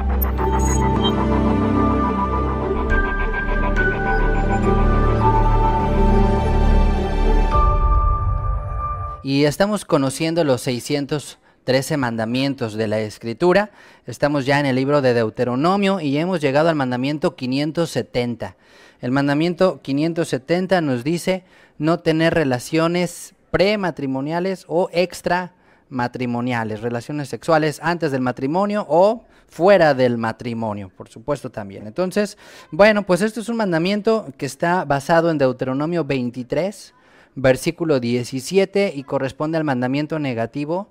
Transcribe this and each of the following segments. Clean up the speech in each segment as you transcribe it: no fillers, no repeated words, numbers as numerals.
Y estamos conociendo los 613 mandamientos de la Escritura. Estamos ya en el libro de Deuteronomio y hemos llegado al mandamiento 570. El mandamiento 570 nos dice no tener relaciones prematrimoniales o extramatrimoniales, relaciones sexuales antes del matrimonio o fuera del matrimonio, por supuesto también. Entonces, bueno, pues esto es un mandamiento que está basado en Deuteronomio 23, versículo 17, y corresponde al mandamiento negativo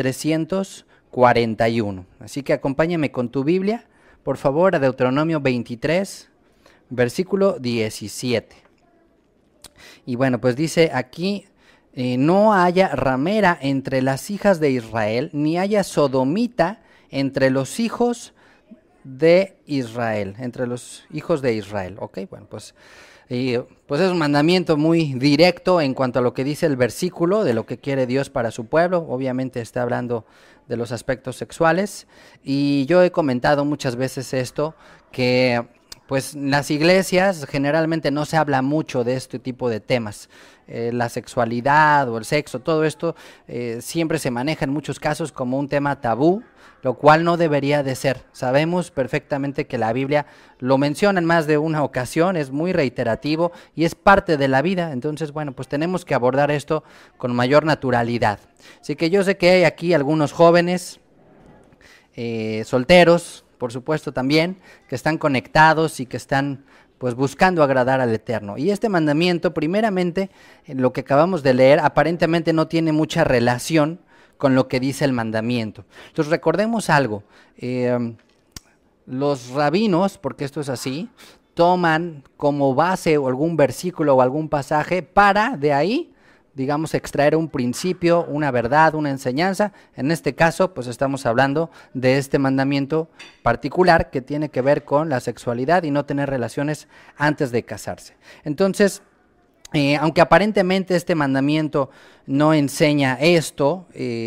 341. Así que acompáñame con tu Biblia, por favor, a Deuteronomio 23, versículo 17. Y bueno, pues dice aquí, no haya ramera entre las hijas de Israel, ni haya sodomita entre los hijos de Israel, entre los hijos de Israel. Ok, bueno, pues es un mandamiento muy directo en cuanto a lo que dice el versículo, de lo que quiere Dios para su pueblo. Obviamente está hablando de los aspectos sexuales, y yo he comentado muchas veces esto, que pues en las iglesias generalmente no se habla mucho de este tipo de temas. La sexualidad o el sexo, todo esto siempre se maneja en muchos casos como un tema tabú, lo cual no debería de ser. Sabemos perfectamente que la Biblia lo menciona en más de una ocasión, es muy reiterativo y es parte de la vida. Entonces, bueno, pues tenemos que abordar esto con mayor naturalidad. Así que yo sé que hay aquí algunos jóvenes, solteros, por supuesto también, que están conectados y que están pues buscando agradar al Eterno. Y este mandamiento, primeramente, en lo que acabamos de leer, aparentemente no tiene mucha relación con lo que dice el mandamiento. Entonces recordemos algo, los rabinos, porque esto es así, toman como base algún versículo o algún pasaje para de ahí, digamos, extraer un principio, una verdad, una enseñanza. En este caso, pues estamos hablando de este mandamiento particular que tiene que ver con la sexualidad y no tener relaciones antes de casarse. Entonces, aunque aparentemente este mandamiento no enseña esto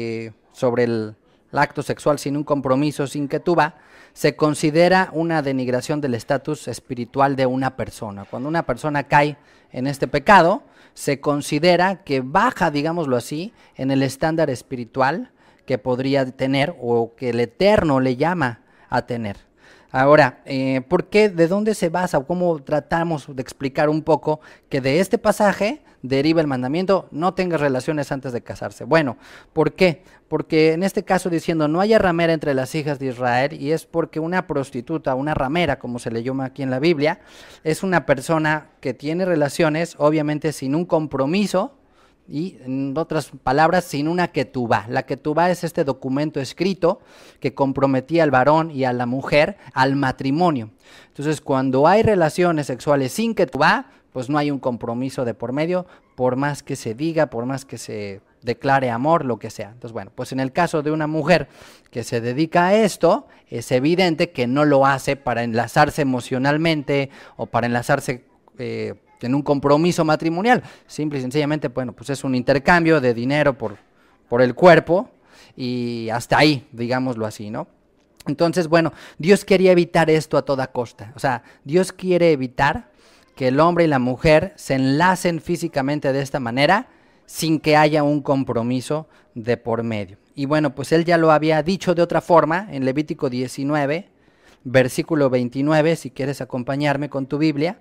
sobre el acto sexual sin un compromiso, sin ketubá, se considera una denigración del estatus espiritual de una persona. Cuando una persona cae en este pecado, se considera que baja, digámoslo así, en el estándar espiritual que podría tener o que el Eterno le llama a tener. Ahora, ¿por qué? ¿De dónde se basa? ¿Cómo tratamos de explicar un poco que de este pasaje deriva el mandamiento, no tengas relaciones antes de casarse? Bueno, ¿por qué? Porque en este caso diciendo no haya ramera entre las hijas de Israel, y es porque una prostituta, una ramera, como se le llama aquí en la Biblia, es una persona que tiene relaciones, obviamente sin un compromiso, y en otras palabras, sin una ketubá. La ketubá es este documento escrito que comprometía al varón y a la mujer al matrimonio. Entonces, cuando hay relaciones sexuales sin ketubá, pues no hay un compromiso de por medio, por más que se diga, por más que se declare amor, lo que sea. Entonces, bueno, pues en el caso de una mujer que se dedica a esto, es evidente que no lo hace para enlazarse emocionalmente o para enlazarse en un compromiso matrimonial. Simple y sencillamente, bueno, pues es un intercambio de dinero por el cuerpo, y hasta ahí, digámoslo así, ¿no? Entonces, bueno, Dios quería evitar esto a toda costa. O sea, Dios quiere evitar que el hombre y la mujer se enlacen físicamente de esta manera sin que haya un compromiso de por medio. Y bueno, pues él ya lo había dicho de otra forma en Levítico 19, versículo 29, si quieres acompañarme con tu Biblia,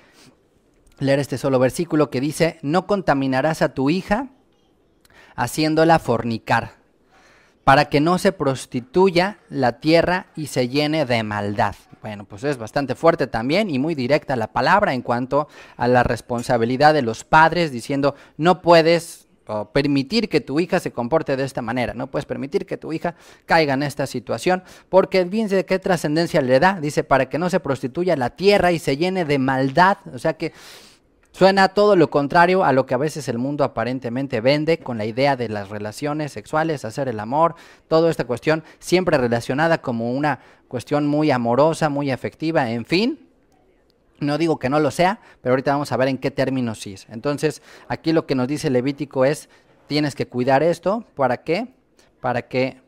leer este solo versículo que dice: no contaminarás a tu hija haciéndola fornicar, para que no se prostituya la tierra y se llene de maldad. Bueno, pues es bastante fuerte también y muy directa la palabra en cuanto a la responsabilidad de los padres, diciendo no puedes permitir que tu hija se comporte de esta manera, no puedes permitir que tu hija caiga en esta situación, porque fíjense qué trascendencia le da, dice para que no se prostituya la tierra y se llene de maldad. O sea que suena todo lo contrario a lo que a veces el mundo aparentemente vende con la idea de las relaciones sexuales, hacer el amor, toda esta cuestión siempre relacionada como una cuestión muy amorosa, muy afectiva, en fin. No digo que no lo sea, pero ahorita vamos a ver en qué términos sí es. Entonces, aquí lo que nos dice Levítico es, tienes que cuidar esto, ¿para qué? Para que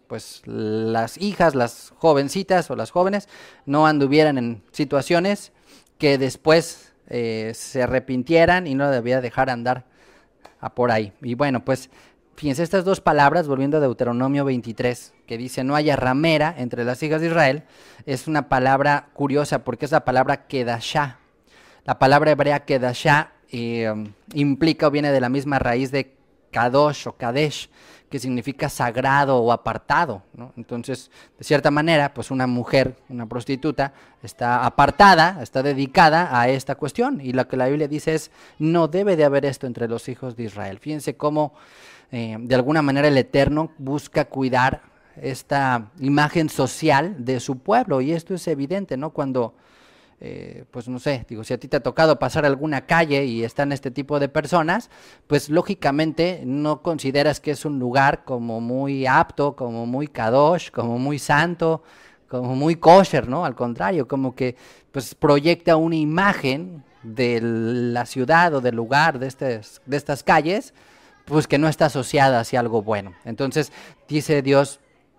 pues las hijas, las jovencitas o las jóvenes no anduvieran en situaciones que después se arrepintieran y no debía dejar andar por ahí. Y bueno, pues fíjense, estas dos palabras, volviendo a Deuteronomio 23, que dice no haya ramera entre las hijas de Israel, es una palabra curiosa porque es la palabra kedashá. La palabra hebrea kedashá implica o viene de la misma raíz de kadosh o kadesh, que significa sagrado o apartado, ¿no? Entonces, de cierta manera, pues una mujer, una prostituta, está apartada, está dedicada a esta cuestión. Y lo que la Biblia dice es, no debe de haber esto entre los hijos de Israel. Fíjense cómo, de alguna manera, el Eterno busca cuidar esta imagen social de su pueblo. Y esto es evidente, ¿no? Cuando pues no sé, digo, si a ti te ha tocado pasar alguna calle y están este tipo de personas, pues lógicamente no consideras que es un lugar como muy apto, como muy kadosh, como muy santo, como muy kosher, ¿no? Al contrario, como que pues proyecta una imagen de la ciudad o del lugar de estas calles, pues que no está asociada hacia algo bueno. Entonces dice Dios,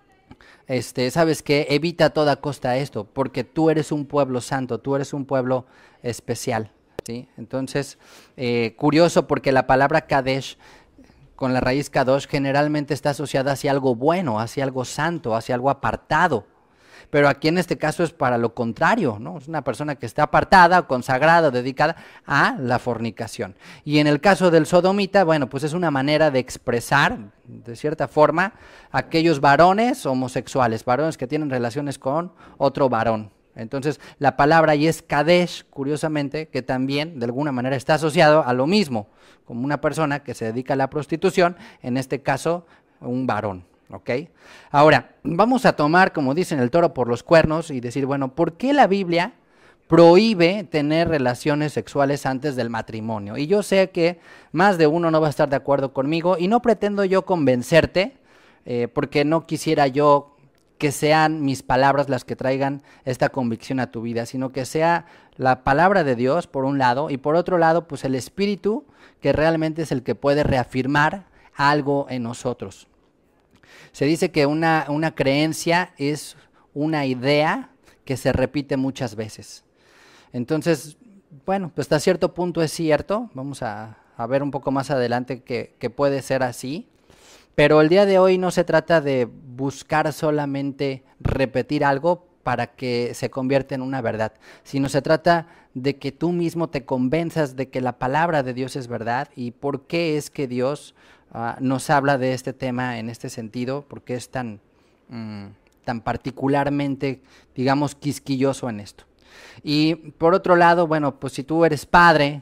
¿sabes qué? Evita a toda costa esto, porque tú eres un pueblo santo, tú eres un pueblo especial, ¿sí? Entonces, curioso porque la palabra Kadesh, con la raíz Kadosh, generalmente está asociada hacia algo bueno, hacia algo santo, hacia algo apartado. Pero aquí en este caso es para lo contrario, ¿no? Es una persona que está apartada, consagrada, dedicada a la fornicación. Y en el caso del sodomita, bueno, pues es una manera de expresar, de cierta forma, aquellos varones homosexuales, varones que tienen relaciones con otro varón. Entonces, la palabra ahí es Kadesh, curiosamente, que también de alguna manera está asociado a lo mismo, como una persona que se dedica a la prostitución, en este caso, un varón. ¿Ok? Ahora, vamos a tomar, como dicen, el toro por los cuernos y decir, bueno, ¿por qué la Biblia prohíbe tener relaciones sexuales antes del matrimonio? Y yo sé que más de uno no va a estar de acuerdo conmigo y no pretendo yo convencerte, porque no quisiera yo que sean mis palabras las que traigan esta convicción a tu vida, sino que sea la palabra de Dios, por un lado, y por otro lado, pues el Espíritu, que realmente es el que puede reafirmar algo en nosotros. Se dice que una creencia es una idea que se repite muchas veces. Entonces, bueno, pues hasta cierto punto es cierto, vamos a ver un poco más adelante que puede ser así, pero el día de hoy no se trata de buscar solamente repetir algo para que se convierta en una verdad, sino se trata de que tú mismo te convenzas de que la palabra de Dios es verdad y por qué es que Dios nos habla de este tema en este sentido, porque es tan particularmente, digamos, quisquilloso en esto. Y por otro lado, bueno, pues si tú eres padre,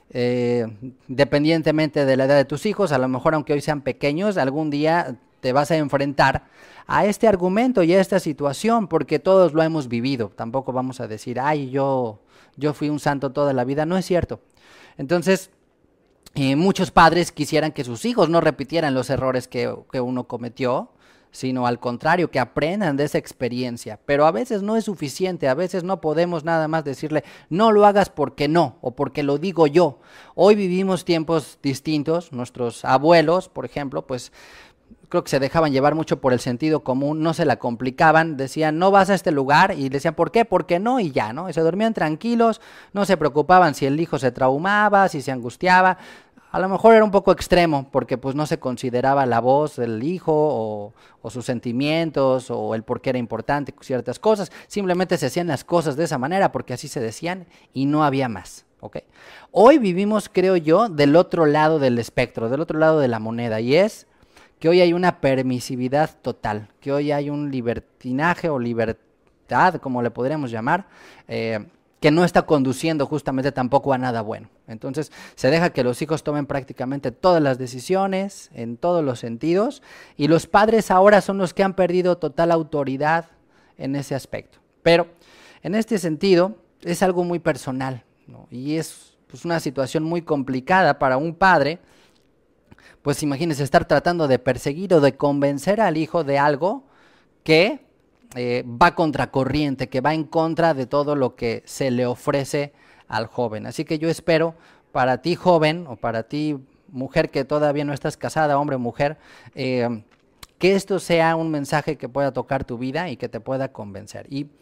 independientemente de la edad de tus hijos, a lo mejor aunque hoy sean pequeños, algún día te vas a enfrentar a este argumento y a esta situación, porque todos lo hemos vivido. Tampoco vamos a decir, ay, yo fui un santo toda la vida. No es cierto. Entonces, muchos padres quisieran que sus hijos no repitieran los errores que uno cometió, sino al contrario, que aprendan de esa experiencia. Pero a veces no es suficiente, a veces no podemos nada más decirle, no lo hagas porque no, o porque lo digo yo. Hoy vivimos tiempos distintos, nuestros abuelos, por ejemplo, pues creo que se dejaban llevar mucho por el sentido común, no se la complicaban, decían, no vas a este lugar, y decían, ¿por qué? ¿Por qué no? Y ya, ¿no? Y se dormían tranquilos, no se preocupaban si el hijo se traumaba, si se angustiaba. A lo mejor era un poco extremo, porque pues no se consideraba la voz del hijo, o sus sentimientos, o el por qué era importante ciertas cosas. Simplemente se hacían las cosas de esa manera, porque así se decían, y no había más. ¿Okay? Hoy vivimos, creo yo, del otro lado del espectro, del otro lado de la moneda, y es que hoy hay una permisividad total, que hoy hay un libertinaje o libertad, como le podríamos llamar, que no está conduciendo justamente tampoco a nada bueno. Entonces se deja que los hijos tomen prácticamente todas las decisiones en todos los sentidos y los padres ahora son los que han perdido total autoridad en ese aspecto. Pero en este sentido es algo muy personal, ¿no? Y es pues, una situación muy complicada para un padre. Pues imagínense estar tratando de perseguir o de convencer al hijo de algo que va contracorriente, que va en contra de todo lo que se le ofrece al joven. Así que yo espero para ti joven o para ti mujer que todavía no estás casada, hombre o mujer, que esto sea un mensaje que pueda tocar tu vida y que te pueda convencer. ¿Y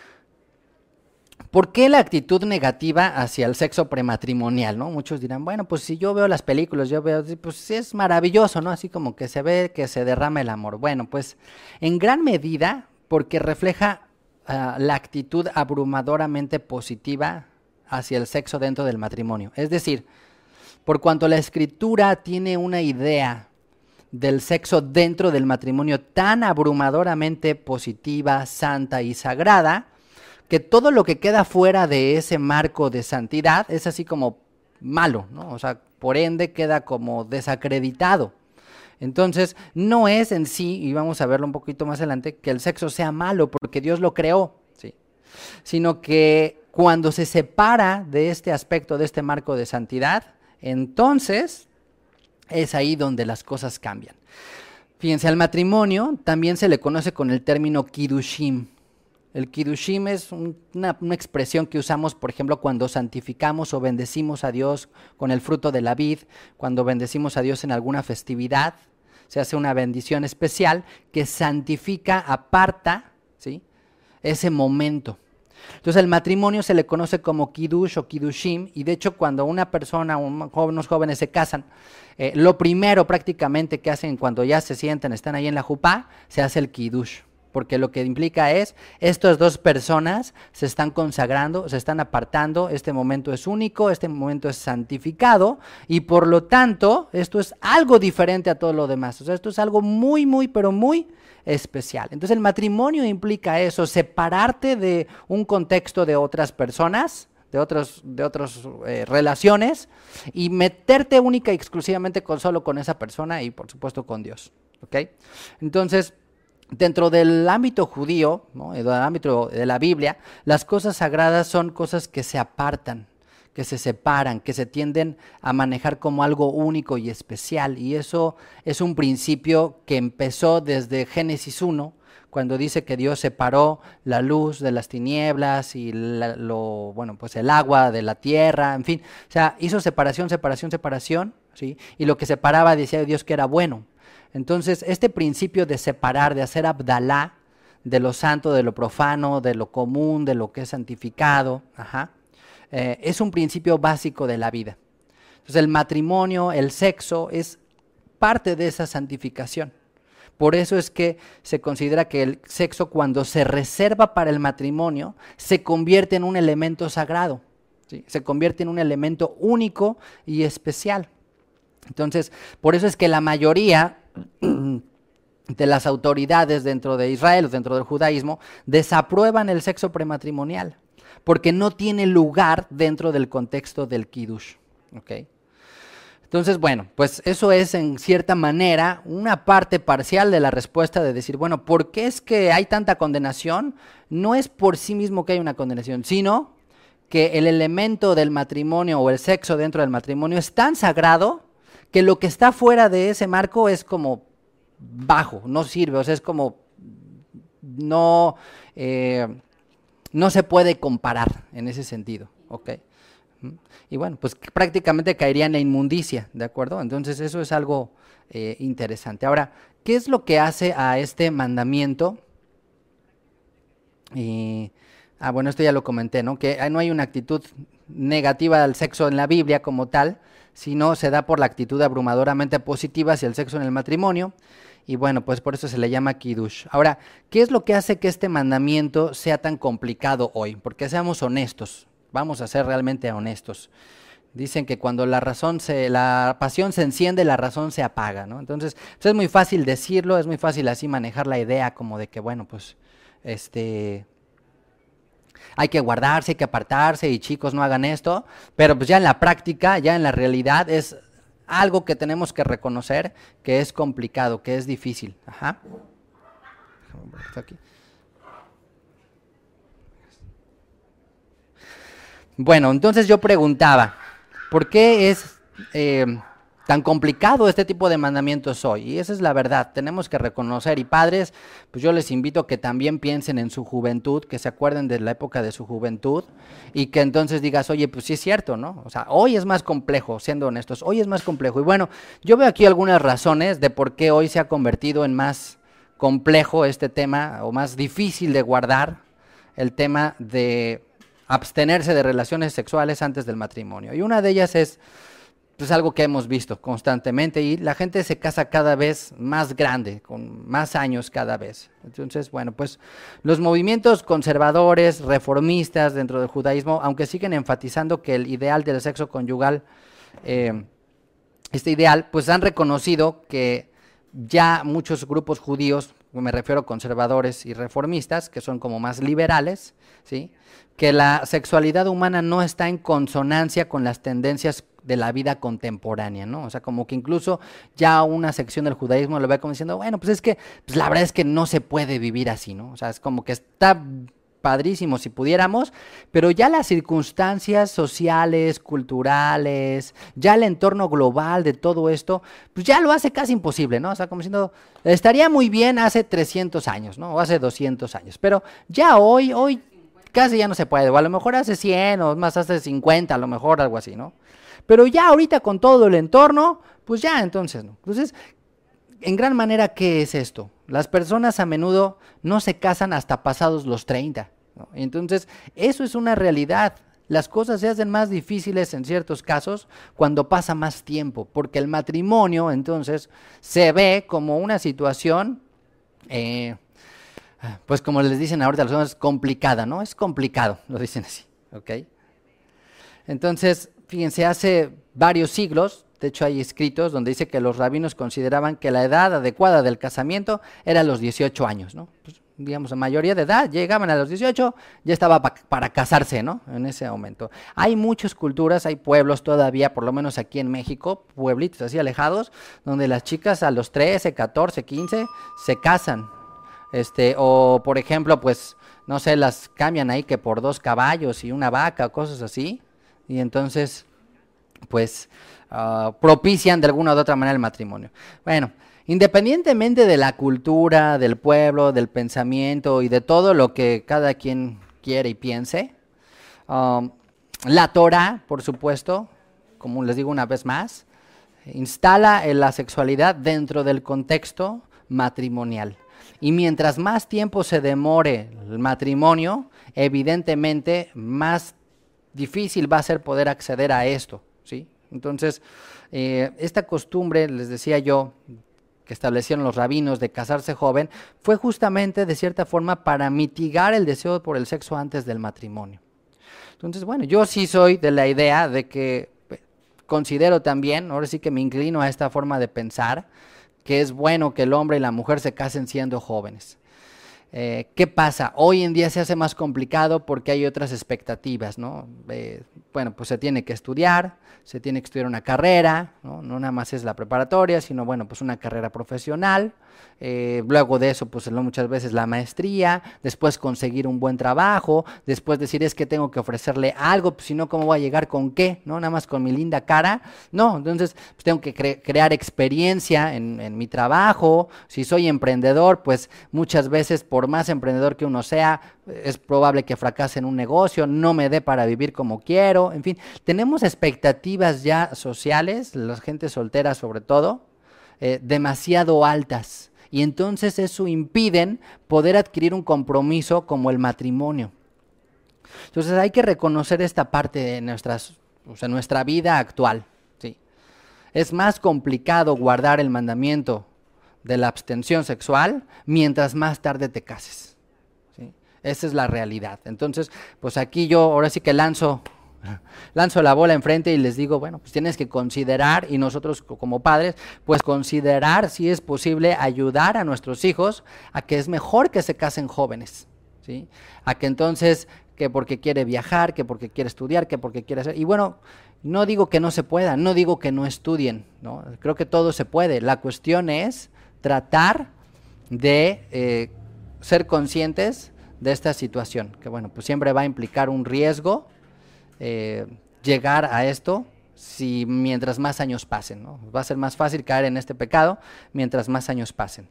por qué la actitud negativa hacia el sexo prematrimonial, ¿no? Muchos dirán, bueno, pues si yo veo las películas, yo veo, pues sí es maravilloso, ¿no? Así como que se ve que se derrama el amor. Bueno, pues en gran medida porque refleja la actitud abrumadoramente positiva hacia el sexo dentro del matrimonio. Es decir, por cuanto la Escritura tiene una idea del sexo dentro del matrimonio tan abrumadoramente positiva, santa y sagrada, que todo lo que queda fuera de ese marco de santidad es así como malo, ¿no? O sea, por ende queda como desacreditado. Entonces, no es en sí, y vamos a verlo un poquito más adelante, que el sexo sea malo porque Dios lo creó, ¿sí? Sino que cuando se separa de este aspecto, de este marco de santidad, entonces es ahí donde las cosas cambian. Fíjense, al matrimonio también se le conoce con el término kiddushim. El kiddushim es una expresión que usamos, por ejemplo, cuando santificamos o bendecimos a Dios con el fruto de la vid, cuando bendecimos a Dios en alguna festividad, se hace una bendición especial que santifica, aparta, ¿sí?, ese momento. Entonces el matrimonio se le conoce como kiddush o kiddushim, y de hecho cuando una persona, unos jóvenes se casan, lo primero prácticamente que hacen cuando ya se sientan, están ahí en la jupá, se hace el kiddush. Porque lo que implica es, estas dos personas se están consagrando, se están apartando, este momento es único, este momento es santificado, y por lo tanto, esto es algo diferente a todo lo demás. O sea, esto es algo muy, muy, pero muy especial. Entonces el matrimonio implica eso, separarte de un contexto de otras personas, de otras relaciones, y meterte única y exclusivamente solo con esa persona y por supuesto con Dios. ¿Ok? Entonces, dentro del ámbito judío, ¿no?, del ámbito de la Biblia, las cosas sagradas son cosas que se apartan, que se separan, que se tienden a manejar como algo único y especial. Y eso es un principio que empezó desde Génesis 1, cuando dice que Dios separó la luz de las tinieblas y pues el agua de la tierra, en fin. O sea, hizo separación, ¿sí? Y lo que separaba decía Dios que era bueno. Entonces, este principio de separar, de hacer abdalá de lo santo, de lo profano, de lo común, de lo que es santificado, es un principio básico de la vida. Entonces, el matrimonio, el sexo, es parte de esa santificación. Por eso es que se considera que el sexo, cuando se reserva para el matrimonio, se convierte en un elemento sagrado, ¿sí? Se convierte en un elemento único y especial. Entonces, por eso es que la mayoría de las autoridades dentro de Israel o dentro del judaísmo desaprueban el sexo prematrimonial, porque no tiene lugar dentro del contexto del kiddush. ¿Okay? Entonces, bueno, pues eso es en cierta manera una parte parcial de la respuesta de decir, bueno, ¿por qué es que hay tanta condenación? No es por sí mismo que hay una condenación, sino que el elemento del matrimonio o el sexo dentro del matrimonio es tan sagrado que lo que está fuera de ese marco es como bajo, no sirve, o sea, es como no se puede comparar en ese sentido, ¿ok? Y bueno, pues prácticamente caería en la inmundicia, ¿de acuerdo? Entonces eso es algo interesante. Ahora, ¿qué es lo que hace a este mandamiento? Bueno, esto ya lo comenté, ¿no? Que no hay una actitud negativa al sexo en la Biblia como tal, sino se da por la actitud abrumadoramente positiva hacia el sexo en el matrimonio, y bueno, pues por eso se le llama kiddush. Ahora, ¿qué es lo que hace que este mandamiento sea tan complicado hoy? Porque seamos honestos, vamos a ser realmente honestos. Dicen que cuando la pasión se enciende, la razón se apaga, ¿no? Entonces, pues es muy fácil decirlo, es muy fácil así manejar la idea como de que, bueno, pues, hay que guardarse, hay que apartarse y chicos no hagan esto, pero pues ya en la práctica, ya en la realidad es algo que tenemos que reconocer que es complicado, que es difícil. Bueno, entonces yo preguntaba, ¿por qué es tan complicado este tipo de mandamientos hoy. Y esa es la verdad, tenemos que reconocer. Y padres, pues yo les invito a que también piensen en su juventud, que se acuerden de la época de su juventud y que entonces digas, oye, pues sí es cierto, ¿no? O sea, hoy es más complejo, siendo honestos, hoy es más complejo. Y bueno, yo veo aquí algunas razones de por qué hoy se ha convertido en más complejo este tema, o más difícil de guardar el tema de abstenerse de relaciones sexuales antes del matrimonio. Y una de ellas es pues algo que hemos visto constantemente, y la gente se casa cada vez más grande, con más años cada vez. Entonces, bueno, pues los movimientos conservadores, reformistas dentro del judaísmo, aunque siguen enfatizando que el ideal del sexo conyugal, este ideal, pues han reconocido que ya muchos grupos judíos, me refiero a conservadores y reformistas, que son como más liberales, ¿sí?, que la sexualidad humana no está en consonancia con las tendencias de la vida contemporánea, ¿no? O sea, como que incluso ya una sección del judaísmo lo ve como diciendo, bueno, pues es que, pues la verdad es que no se puede vivir así, ¿no? O sea, es como que está padrísimo si pudiéramos, pero ya las circunstancias sociales, culturales, ya el entorno global de todo esto, pues ya lo hace casi imposible, ¿no? O sea, como diciendo, estaría muy bien hace 300 años, ¿no? O hace 200 años, pero ya hoy casi ya no se puede, o a lo mejor hace 100 o más hace 50, a lo mejor algo así, ¿no? Pero ya ahorita con todo el entorno, pues ya entonces, ¿no? Entonces, en gran manera, ¿qué es esto? Las personas a menudo no se casan hasta pasados los 30, ¿no? Entonces, eso es una realidad. Las cosas se hacen más difíciles en ciertos casos cuando pasa más tiempo, porque el matrimonio, entonces, se ve como una situación, pues como les dicen ahorita los hombres, complicada, ¿no? Es complicado, lo dicen así, ¿ok? Entonces, fíjense, hace varios siglos, de hecho hay escritos donde dice que los rabinos consideraban que la edad adecuada del casamiento era los 18 años, ¿no? Pues, digamos, la mayoría de edad llegaban a los 18, ya estaba para casarse, ¿no? En ese momento. Hay muchas culturas, hay pueblos todavía, por lo menos aquí en México, pueblitos así alejados, donde las chicas a los 13, 14, 15 se casan. O por ejemplo, pues, no sé, las cambian ahí que por 2 caballos y una vaca, cosas así, y entonces, pues, propician de alguna u otra manera el matrimonio. Bueno, independientemente de la cultura, del pueblo, del pensamiento y de todo lo que cada quien quiere y piense, la Torah, por supuesto, como les digo una vez más, instala la sexualidad dentro del contexto matrimonial. Y mientras más tiempo se demore el matrimonio, evidentemente más difícil va a ser poder acceder a esto, ¿sí? Entonces, esta costumbre, les decía yo, que establecieron los rabinos de casarse joven, fue justamente de cierta forma para mitigar el deseo por el sexo antes del matrimonio. Entonces, bueno, yo sí soy de la idea de que considero también, ahora sí que me inclino a esta forma de pensar, que es bueno que el hombre y la mujer se casen siendo jóvenes. ¿Qué pasa? Hoy en día se hace más complicado porque hay otras expectativas, ¿no? Bueno, pues se tiene que estudiar una carrera, ¿no? No nada más es la preparatoria, sino bueno, pues una carrera profesional, luego de eso, pues muchas veces la maestría, después conseguir un buen trabajo, después decir es que tengo que ofrecerle algo, pues si no, ¿cómo voy a llegar con qué? ¿No? Nada más con mi linda cara, no, entonces pues tengo que crear experiencia en mi trabajo, si soy emprendedor, pues muchas veces por más emprendedor que uno sea, es probable que fracase en un negocio, no me dé para vivir como quiero, en fin, tenemos expectativas ya sociales, la gente soltera sobre todo, demasiado altas, y entonces eso impiden poder adquirir un compromiso como el matrimonio. Entonces hay que reconocer esta parte de nuestra vida actual, ¿sí? Es más complicado guardar el mandamiento de la abstención sexual mientras más tarde te cases, ¿sí? Esa es la realidad. Entonces, pues aquí yo ahora sí que lanzo la bola enfrente y les digo, bueno, pues tienes que considerar, y nosotros como padres, pues considerar si es posible ayudar a nuestros hijos a que es mejor que se casen jóvenes, ¿sí? A que entonces, que porque quiere viajar, que porque quiere estudiar, que porque quiere hacer, y bueno, no digo que no se pueda, no digo que no estudien, ¿no? Creo que todo se puede, la cuestión es tratar de ser conscientes de esta situación, que bueno, pues siempre va a implicar un riesgo, llegar a esto, si mientras más años pasen, ¿no? Va a ser más fácil caer en este pecado mientras más años pasen.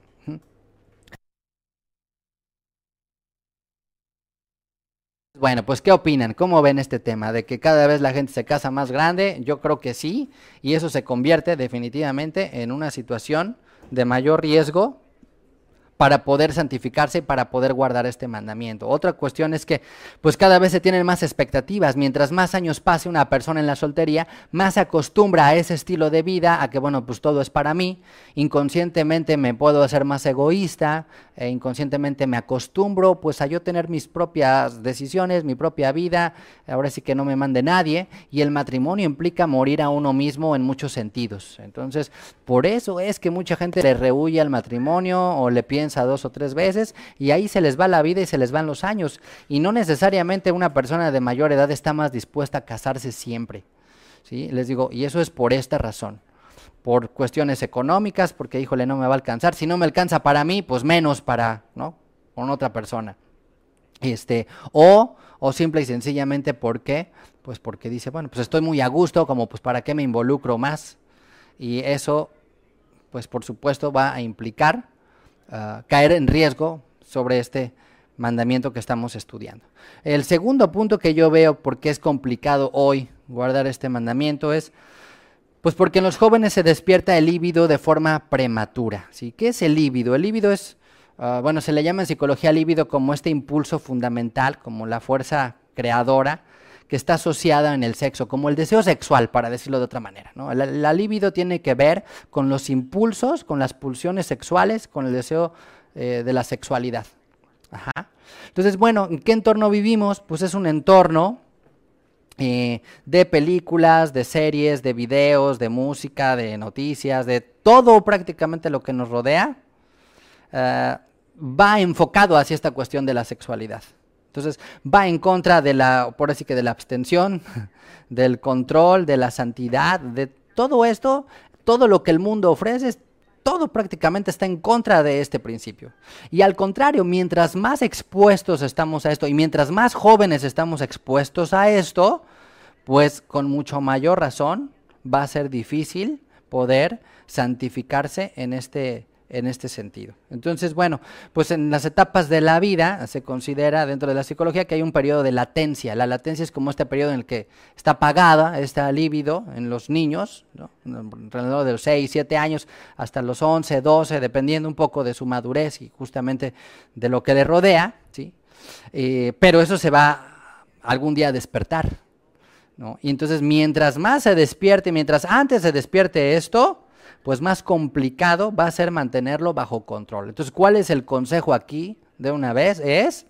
Bueno, pues ¿qué opinan? ¿Cómo ven este tema? ¿De que cada vez la gente se casa más grande? Yo creo que sí, y eso se convierte definitivamente en una situación de mayor riesgo para poder santificarse y para poder guardar este mandamiento. Otra cuestión es que pues cada vez se tienen más expectativas. Mientras más años pase una persona en la soltería, más se acostumbra a ese estilo de vida, a que bueno, pues todo es para mí. Inconscientemente me puedo hacer más egoísta, inconscientemente me acostumbro pues a yo tener mis propias decisiones, mi propia vida, ahora sí que no me mande nadie, y el matrimonio implica morir a uno mismo en muchos sentidos. Entonces, por eso es que mucha gente le rehúye al matrimonio o le piensa 2 o 3 veces y ahí se les va la vida y se les van los años. Y no necesariamente una persona de mayor edad está más dispuesta a casarse siempre, ¿sí? Les digo, y eso es por esta razón. Por cuestiones económicas, porque híjole, no me va a alcanzar. Si no me alcanza para mí, pues menos para, ¿no? Con otra persona. O simple y sencillamente porque, pues porque dice, bueno, pues estoy muy a gusto, como pues para qué me involucro más. Y eso, pues por supuesto, va a implicar caer en riesgo sobre este mandamiento que estamos estudiando. El segundo punto que yo veo por qué es complicado hoy guardar este mandamiento es, pues porque en los jóvenes se despierta el líbido de forma prematura, ¿sí? ¿Qué es el líbido? El líbido es, bueno, se le llama en psicología líbido como este impulso fundamental, como la fuerza creadora que está asociada en el sexo, como el deseo sexual, para decirlo de otra manera, ¿no? La libido tiene que ver con los impulsos, con las pulsiones sexuales, con el deseo de la sexualidad. Ajá. Entonces, bueno, ¿en qué entorno vivimos? Pues es un entorno de películas, de series, de videos, de música, de noticias, de todo prácticamente lo que nos rodea, va enfocado hacia esta cuestión de la sexualidad. Entonces va en contra de la, por así que de la abstención, del control, de la santidad, de todo esto, todo lo que el mundo ofrece, todo prácticamente está en contra de este principio. Y al contrario, mientras más expuestos estamos a esto y mientras más jóvenes estamos expuestos a esto, pues con mucho mayor razón va a ser difícil poder santificarse en este sentido. Entonces, bueno, pues en las etapas de la vida se considera dentro de la psicología que hay un periodo de latencia. La latencia es como este periodo en el que está apagada esta libido en los niños, ¿no? Alrededor de los 6, 7 años hasta los 11, 12, dependiendo un poco de su madurez y justamente de lo que le rodea, ¿sí? Pero eso se va algún día a despertar, ¿no? Y entonces mientras más se despierte, mientras antes se despierte esto, pues más complicado va a ser mantenerlo bajo control. Entonces, ¿cuál es el consejo aquí de una vez?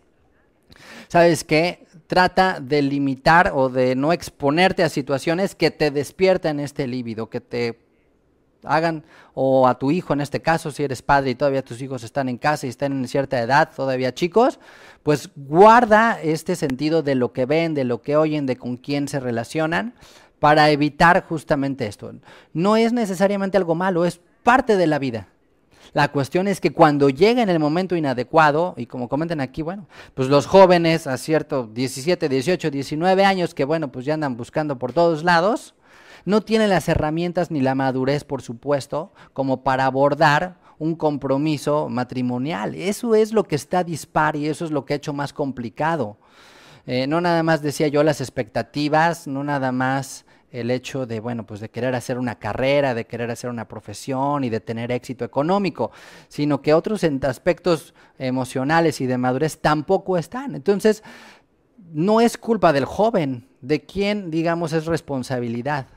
¿Sabes qué? Trata de limitar o de no exponerte a situaciones que te despierten este líbido, que te hagan, o a tu hijo en este caso, si eres padre y todavía tus hijos están en casa y están en cierta edad, todavía chicos, pues guarda este sentido de lo que ven, de lo que oyen, de con quién se relacionan, para evitar justamente esto. No es necesariamente algo malo, es parte de la vida. La cuestión es que cuando llega en el momento inadecuado, y como comentan aquí, bueno, pues los jóvenes a cierto 17, 18, 19 años que bueno, pues ya andan buscando por todos lados, no tienen las herramientas ni la madurez, por supuesto, como para abordar un compromiso matrimonial. Eso es lo que está dispar y eso es lo que ha hecho más complicado. No nada más decía yo las expectativas, no nada más el hecho de, bueno, pues de querer hacer una carrera, de querer hacer una profesión y de tener éxito económico, sino que otros aspectos emocionales y de madurez tampoco están. Entonces, no es culpa del joven, de quién, digamos, es responsabilidad.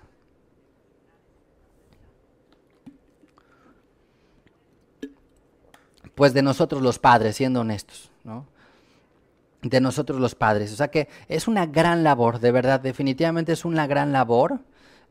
Pues de nosotros los padres, siendo honestos, ¿no? De nosotros los padres. O sea que es una gran labor, de verdad, definitivamente es una gran labor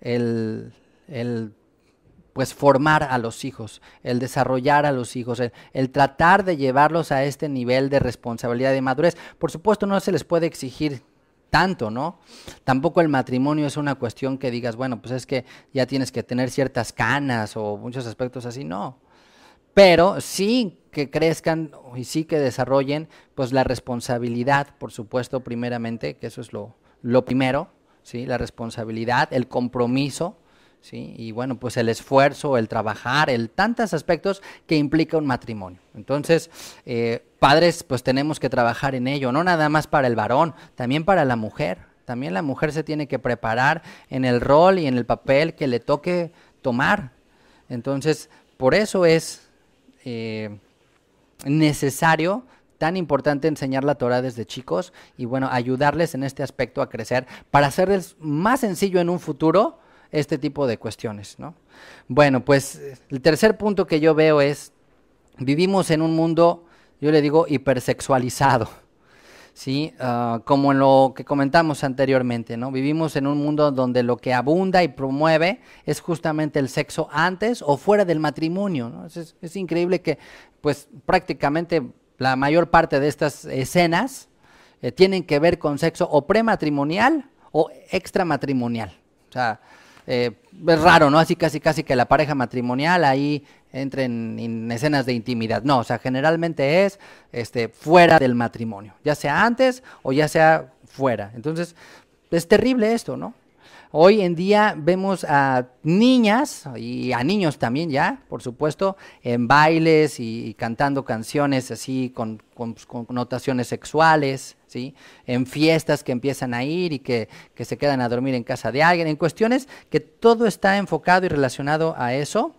el pues formar a los hijos, el desarrollar a los hijos, el tratar de llevarlos a este nivel de responsabilidad y madurez. Por supuesto no se les puede exigir tanto, ¿no? Tampoco el matrimonio es una cuestión que digas, bueno, pues es que ya tienes que tener ciertas canas o muchos aspectos así, no. Pero sí que crezcan y sí que desarrollen pues la responsabilidad, por supuesto, primeramente, que eso es lo primero, ¿sí? La responsabilidad, el compromiso, ¿sí? Y bueno, pues el esfuerzo, el trabajar, tantos aspectos que implica un matrimonio. Entonces, padres, pues tenemos que trabajar en ello, no nada más para el varón, también para la mujer. También la mujer se tiene que preparar en el rol y en el papel que le toque tomar. Entonces, por eso es necesario, tan importante enseñar la Torah desde chicos y bueno, ayudarles en este aspecto a crecer para hacerles más sencillo en un futuro este tipo de cuestiones, ¿no? Bueno, pues el tercer punto que yo veo es, vivimos en un mundo, yo le digo, hipersexualizado. Sí, como en lo que comentamos anteriormente, ¿no? Vivimos en un mundo donde lo que abunda y promueve es justamente el sexo antes o fuera del matrimonio, ¿no? Es increíble que, pues, prácticamente la mayor parte de estas escenas tienen que ver con sexo o prematrimonial o extramatrimonial. O sea, es raro, ¿no? Así casi que la pareja matrimonial ahí entre en escenas de intimidad. No, o sea, generalmente es fuera del matrimonio, ya sea antes o ya sea fuera. Entonces, es terrible esto, ¿no? Hoy en día vemos a niñas y a niños también ya, por supuesto, en bailes y cantando canciones así con connotaciones sexuales, ¿sí? En fiestas que empiezan a ir y que se quedan a dormir en casa de alguien, en cuestiones que todo está enfocado y relacionado a eso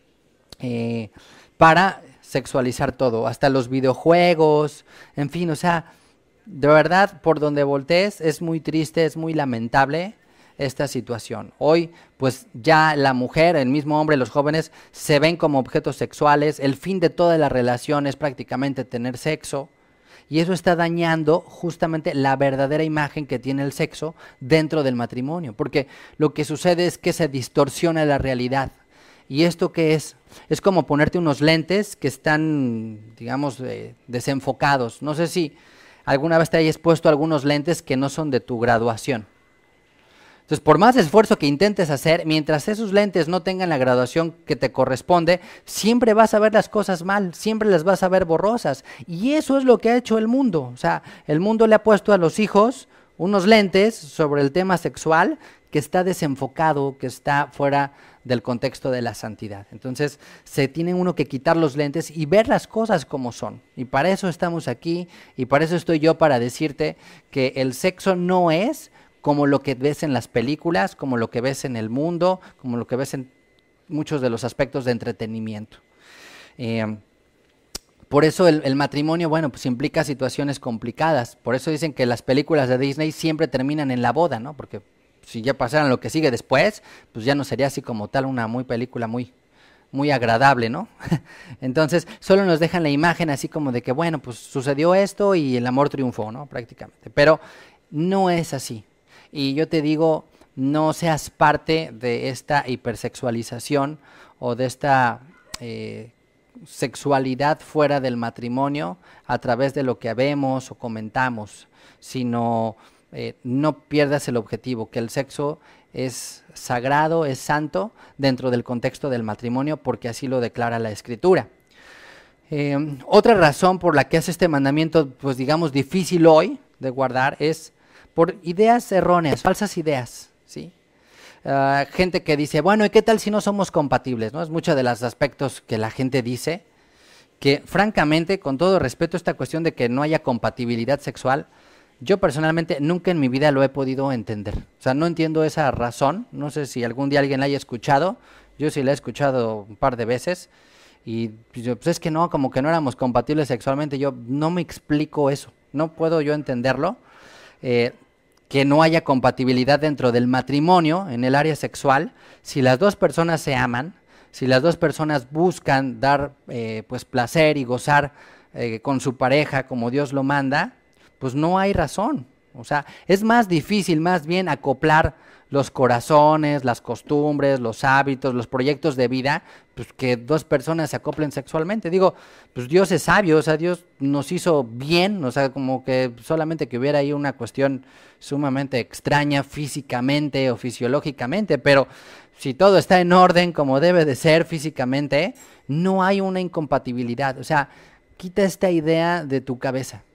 para sexualizar todo, hasta los videojuegos, en fin, o sea, de verdad, por donde voltees es muy triste, es muy lamentable esta situación. Hoy, pues ya la mujer, el mismo hombre, los jóvenes se ven como objetos sexuales, el fin de toda la relación es prácticamente tener sexo, y eso está dañando justamente la verdadera imagen que tiene el sexo dentro del matrimonio, porque lo que sucede es que se distorsiona la realidad. ¿Y esto qué es? Es como ponerte unos lentes que están, digamos, desenfocados. No sé si alguna vez te hayas puesto algunos lentes que no son de tu graduación. Entonces, por más esfuerzo que intentes hacer, mientras esos lentes no tengan la graduación que te corresponde, siempre vas a ver las cosas mal, siempre las vas a ver borrosas. Y eso es lo que ha hecho el mundo. O sea, el mundo le ha puesto a los hijos unos lentes sobre el tema sexual que está desenfocado, que está fuera del contexto de la santidad. Entonces, se tiene uno que quitar los lentes y ver las cosas como son. Y para eso estamos aquí, y para eso estoy yo, para decirte que el sexo no es como lo que ves en las películas, como lo que ves en el mundo, como lo que ves en muchos de los aspectos de entretenimiento. Por eso el matrimonio, bueno, pues implica situaciones complicadas. Por eso dicen que las películas de Disney siempre terminan en la boda, ¿no? Porque si ya pasaran lo que sigue después, pues ya no sería así como tal una película muy agradable, ¿no? Entonces, solo nos dejan la imagen así como de que, bueno, pues sucedió esto y el amor triunfó, ¿no? Prácticamente. Pero no es así. Y yo te digo, no seas parte de esta hipersexualización o de esta sexualidad fuera del matrimonio a través de lo que vemos o comentamos, sino no pierdas el objetivo, que el sexo es sagrado, es santo dentro del contexto del matrimonio, porque así lo declara la Escritura. Otra razón por la que hace este mandamiento, pues digamos, difícil hoy de guardar es por ideas erróneas, falsas ideas, ¿sí? Gente que dice, bueno, ¿y qué tal si no somos compatibles? ¿No? Es muchos de los aspectos que la gente dice, que francamente, con todo respeto, esta cuestión de que no haya compatibilidad sexual, yo personalmente nunca en mi vida lo he podido entender. O sea, no entiendo esa razón, no sé si algún día alguien la haya escuchado, yo sí la he escuchado un par de veces, y pues es que no, como que no éramos compatibles sexualmente, yo no me explico eso, no puedo yo entenderlo. Que no haya compatibilidad dentro del matrimonio en el área sexual, si las dos personas se aman, si las dos personas buscan dar pues placer y gozar con su pareja como Dios lo manda, pues no hay razón. O sea, es más difícil más bien acoplar los corazones, las costumbres, los hábitos, los proyectos de vida, pues que dos personas se acoplen sexualmente. Digo, pues Dios es sabio, o sea, Dios nos hizo bien, o sea, como que solamente que hubiera ahí una cuestión sumamente extraña físicamente o fisiológicamente, pero si todo está en orden como debe de ser físicamente, no hay una incompatibilidad. O sea, quita esta idea de tu cabeza.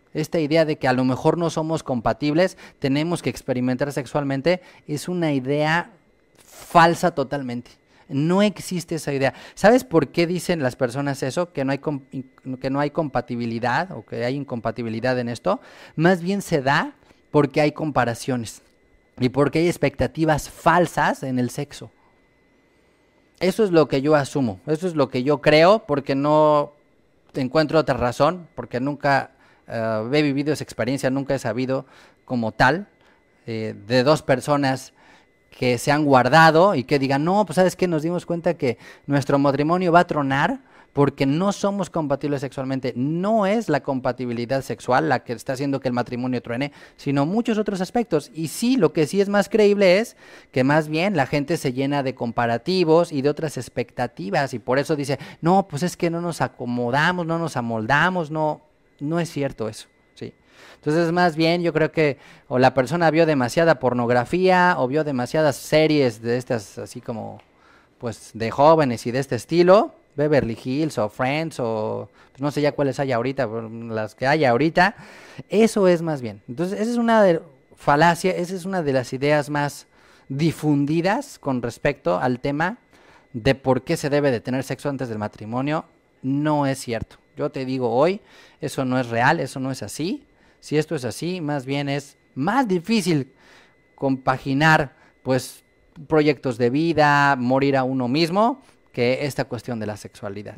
Esta idea de que a lo mejor no somos compatibles, tenemos que experimentar sexualmente, es una idea falsa totalmente. No existe esa idea. ¿Sabes por qué dicen las personas eso? Que no hay compatibilidad o que hay incompatibilidad en esto. Más bien se da porque hay comparaciones y porque hay expectativas falsas en el sexo. Eso es lo que yo asumo, eso es lo que yo creo, porque no encuentro otra razón, porque nunca he vivido esa experiencia, nunca he sabido como tal de dos personas que se han guardado y que digan, no, pues sabes que nos dimos cuenta que nuestro matrimonio va a tronar porque no somos compatibles sexualmente. No es la compatibilidad sexual la que está haciendo que el matrimonio truene, sino muchos otros aspectos. Y sí, lo que sí es más creíble es que más bien la gente se llena de comparativos y de otras expectativas y por eso dice, no, pues es que no nos acomodamos, no nos amoldamos, no es cierto eso, ¿sí? Entonces, más bien, yo creo que o la persona vio demasiada pornografía o vio demasiadas series de estas, así como, pues, de jóvenes y de este estilo, Beverly Hills o Friends o pues, no sé ya cuáles hay ahorita, las que hay ahorita, eso es más bien. Entonces, esa es una falacia, esa es una de las ideas más difundidas con respecto al tema de por qué se debe de tener sexo antes del matrimonio. No es cierto. Yo te digo hoy, eso no es real, eso no es así. Si esto es así, más bien es más difícil compaginar pues proyectos de vida, morir a uno mismo, que esta cuestión de la sexualidad.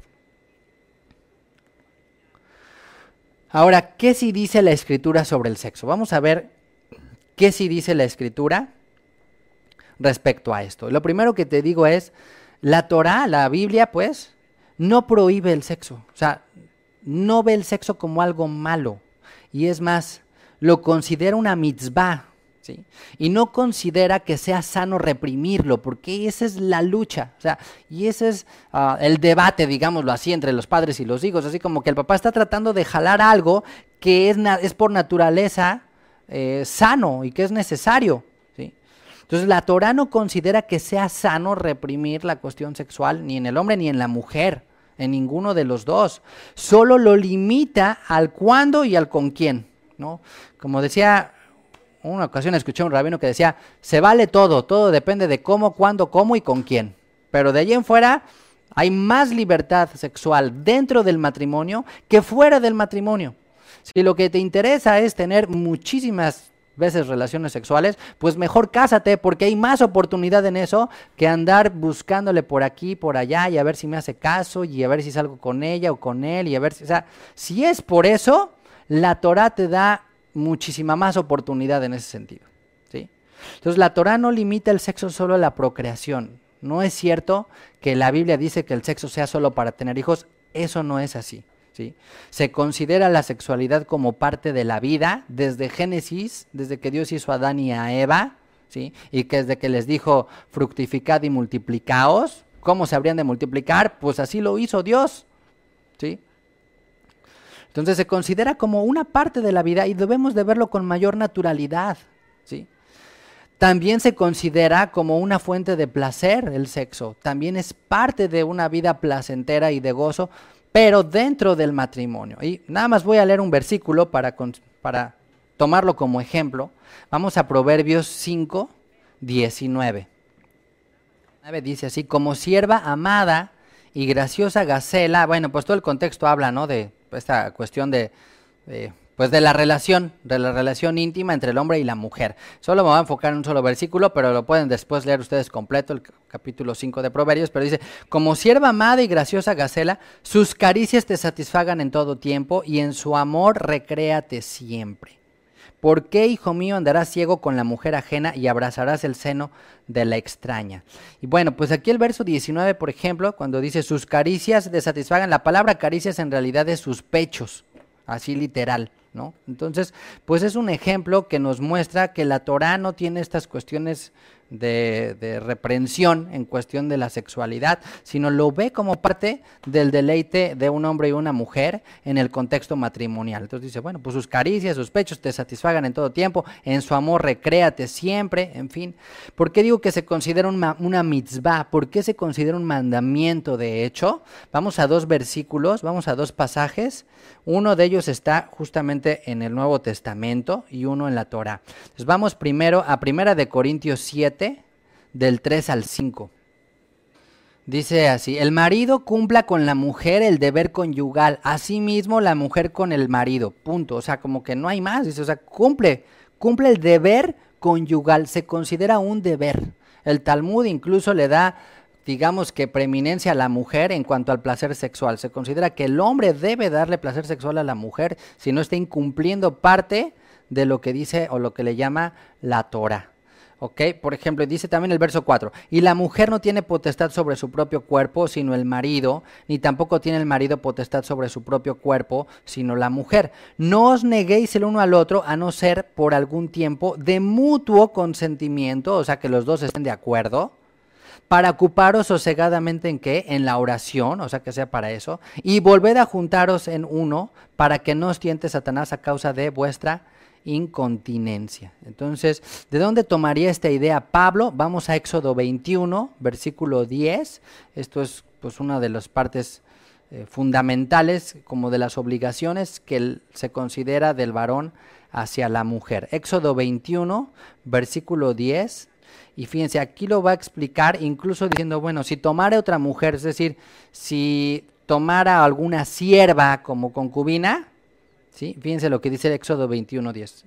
Ahora, ¿qué sí dice la Escritura sobre el sexo? Vamos a ver qué sí dice la Escritura respecto a esto. Lo primero que te digo es, la Torá, la Biblia, pues, no prohíbe el sexo. O sea, no ve el sexo como algo malo. Y es más, lo considera una mitzvah, ¿sí? Y no considera que sea sano reprimirlo, porque esa es la lucha, o sea, y ese es el debate, digámoslo así, entre los padres y los hijos, así como que el papá está tratando de jalar algo que es por naturaleza sano y que es necesario, ¿sí? Entonces la Torá no considera que sea sano reprimir la cuestión sexual, ni en el hombre ni en la mujer, en ninguno de los dos, solo lo limita al cuándo y al con quién, ¿no? Como decía, una ocasión escuché a un rabino que decía, se vale todo, todo depende de cómo, cuándo, cómo y con quién, pero de allí en fuera hay más libertad sexual dentro del matrimonio que fuera del matrimonio. Si lo que te interesa es tener muchísimas veces relaciones sexuales, pues mejor cásate, porque hay más oportunidad en eso que andar buscándole por aquí, por allá, y a ver si me hace caso, y a ver si salgo con ella o con él, y a ver si, o sea, si es por eso, la Torá te da muchísima más oportunidad en ese sentido, ¿sí? Entonces la Torá no limita el sexo solo a la procreación. No es cierto que la Biblia dice que el sexo sea solo para tener hijos, eso no es así. ¿Sí? Se considera la sexualidad como parte de la vida desde Génesis, desde que Dios hizo a Adán y a Eva, ¿sí? Y que desde que les dijo fructificad y multiplicaos. ¿Cómo se habrían de multiplicar? Pues así lo hizo Dios, ¿sí? Entonces se considera como una parte de la vida y debemos de verlo con mayor naturalidad, ¿sí? También se considera como una fuente de placer el sexo, también es parte de una vida placentera y de gozo, pero dentro del matrimonio. Y nada más voy a leer un versículo para tomarlo como ejemplo. Vamos a Proverbios 5, 19. Dice así, como sierva amada y graciosa gacela. Bueno, pues todo el contexto habla, ¿no?, de esta cuestión pues de la relación íntima entre el hombre y la mujer. Solo me voy a enfocar en un solo versículo, pero lo pueden después leer ustedes completo, el capítulo 5 de Proverbios, pero dice, como sierva amada y graciosa gacela, sus caricias te satisfagan en todo tiempo y en su amor recréate siempre. ¿Por qué, hijo mío, andarás ciego con la mujer ajena y abrazarás el seno de la extraña? Y bueno, pues aquí el verso 19, por ejemplo, cuando dice sus caricias te satisfagan, la palabra caricias en realidad es sus pechos, así literal, ¿no? Entonces, pues es un ejemplo que nos muestra que la Torá no tiene estas cuestiones de reprensión en cuestión de la sexualidad, sino lo ve como parte del deleite de un hombre y una mujer en el contexto matrimonial. Entonces dice, bueno, pues sus caricias, sus pechos te satisfagan en todo tiempo, en su amor recréate siempre, en fin. ¿Por qué digo que se considera una mitzvah? ¿Por qué se considera un mandamiento de hecho? Vamos a 2 versículos, vamos a 2 pasajes. Uno de ellos está justamente en el Nuevo Testamento y uno en la Torá. Entonces vamos primero a 1 de Corintios 7, del 3 al 5. Dice así, el marido cumpla con la mujer el deber conyugal, asimismo la mujer con el marido, punto. O sea, como que no hay más, dice, o sea, cumple el deber conyugal, se considera un deber. El Talmud incluso le da, digamos que preeminencia a la mujer en cuanto al placer sexual. Se considera que el hombre debe darle placer sexual a la mujer si no está incumpliendo parte de lo que dice o lo que le llama la Torah. ¿Ok? Por ejemplo, dice también el verso 4, y la mujer no tiene potestad sobre su propio cuerpo, sino el marido, ni tampoco tiene el marido potestad sobre su propio cuerpo, sino la mujer. No os neguéis el uno al otro, a no ser por algún tiempo de mutuo consentimiento, o sea, que los dos estén de acuerdo, para ocuparos sosegadamente en ¿qué? En la oración, o sea, que sea para eso, y volved a juntaros en uno, para que no os tiente Satanás a causa de vuestra incontinencia. Entonces, ¿de dónde tomaría esta idea Pablo? Vamos a Éxodo 21, versículo 10. Esto es pues una de las partes fundamentales, como de las obligaciones que se considera del varón hacia la mujer. Éxodo 21, versículo 10. Y fíjense, aquí lo va a explicar incluso diciendo, bueno, si tomara otra mujer, es decir, si tomara alguna sierva como concubina, ¿sí? Fíjense lo que dice el Éxodo 21:10.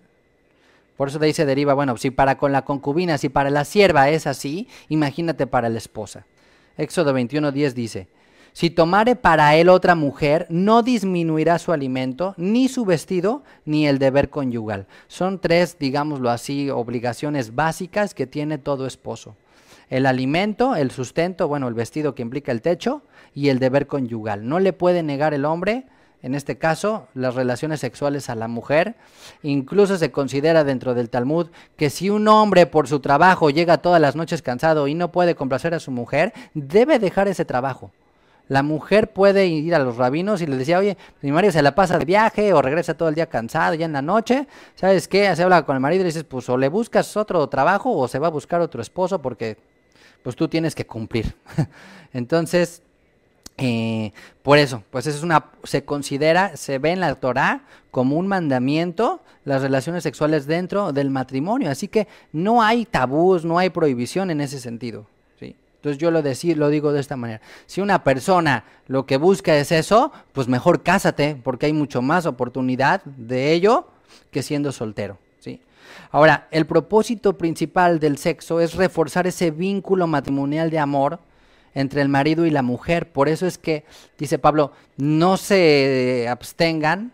Por eso de ahí se deriva, bueno, si para con la concubina, si para la sierva es así, imagínate para la esposa. Éxodo 21:10 dice, si tomare para él otra mujer, no disminuirá su alimento, ni su vestido, ni el deber conyugal. Son 3, digámoslo así, obligaciones básicas que tiene todo esposo. El alimento, el sustento, bueno, el vestido que implica el techo, y el deber conyugal. No le puede negar el hombre, en este caso, las relaciones sexuales a la mujer. Incluso se considera dentro del Talmud que si un hombre por su trabajo llega todas las noches cansado y no puede complacer a su mujer, debe dejar ese trabajo. La mujer puede ir a los rabinos y les decía, oye, mi marido se la pasa de viaje o regresa todo el día cansado ya en la noche, ¿sabes qué? Se habla con el marido y le dices, pues o le buscas otro trabajo o se va a buscar otro esposo porque pues tú tienes que cumplir. Entonces, por eso, pues se considera, se ve en la Torá como un mandamiento las relaciones sexuales dentro del matrimonio, así que no hay tabús, no hay prohibición en ese sentido. Entonces yo lo digo de esta manera, si una persona lo que busca es eso, pues mejor cásate, porque hay mucho más oportunidad de ello que siendo soltero, ¿sí? Ahora, el propósito principal del sexo es reforzar ese vínculo matrimonial de amor entre el marido y la mujer. Por eso es que, dice Pablo, no se abstengan,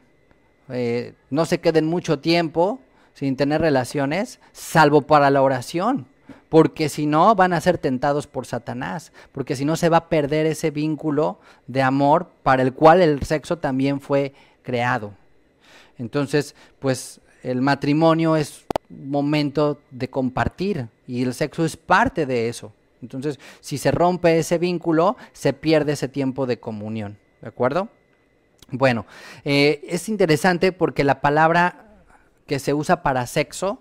no se queden mucho tiempo sin tener relaciones, salvo para la oración. Porque si no van a ser tentados por Satanás, porque si no se va a perder ese vínculo de amor para el cual el sexo también fue creado. Entonces, pues el matrimonio es un momento de compartir y el sexo es parte de eso. Entonces, si se rompe ese vínculo, se pierde ese tiempo de comunión, ¿de acuerdo? Bueno, es interesante porque la palabra que se usa para sexo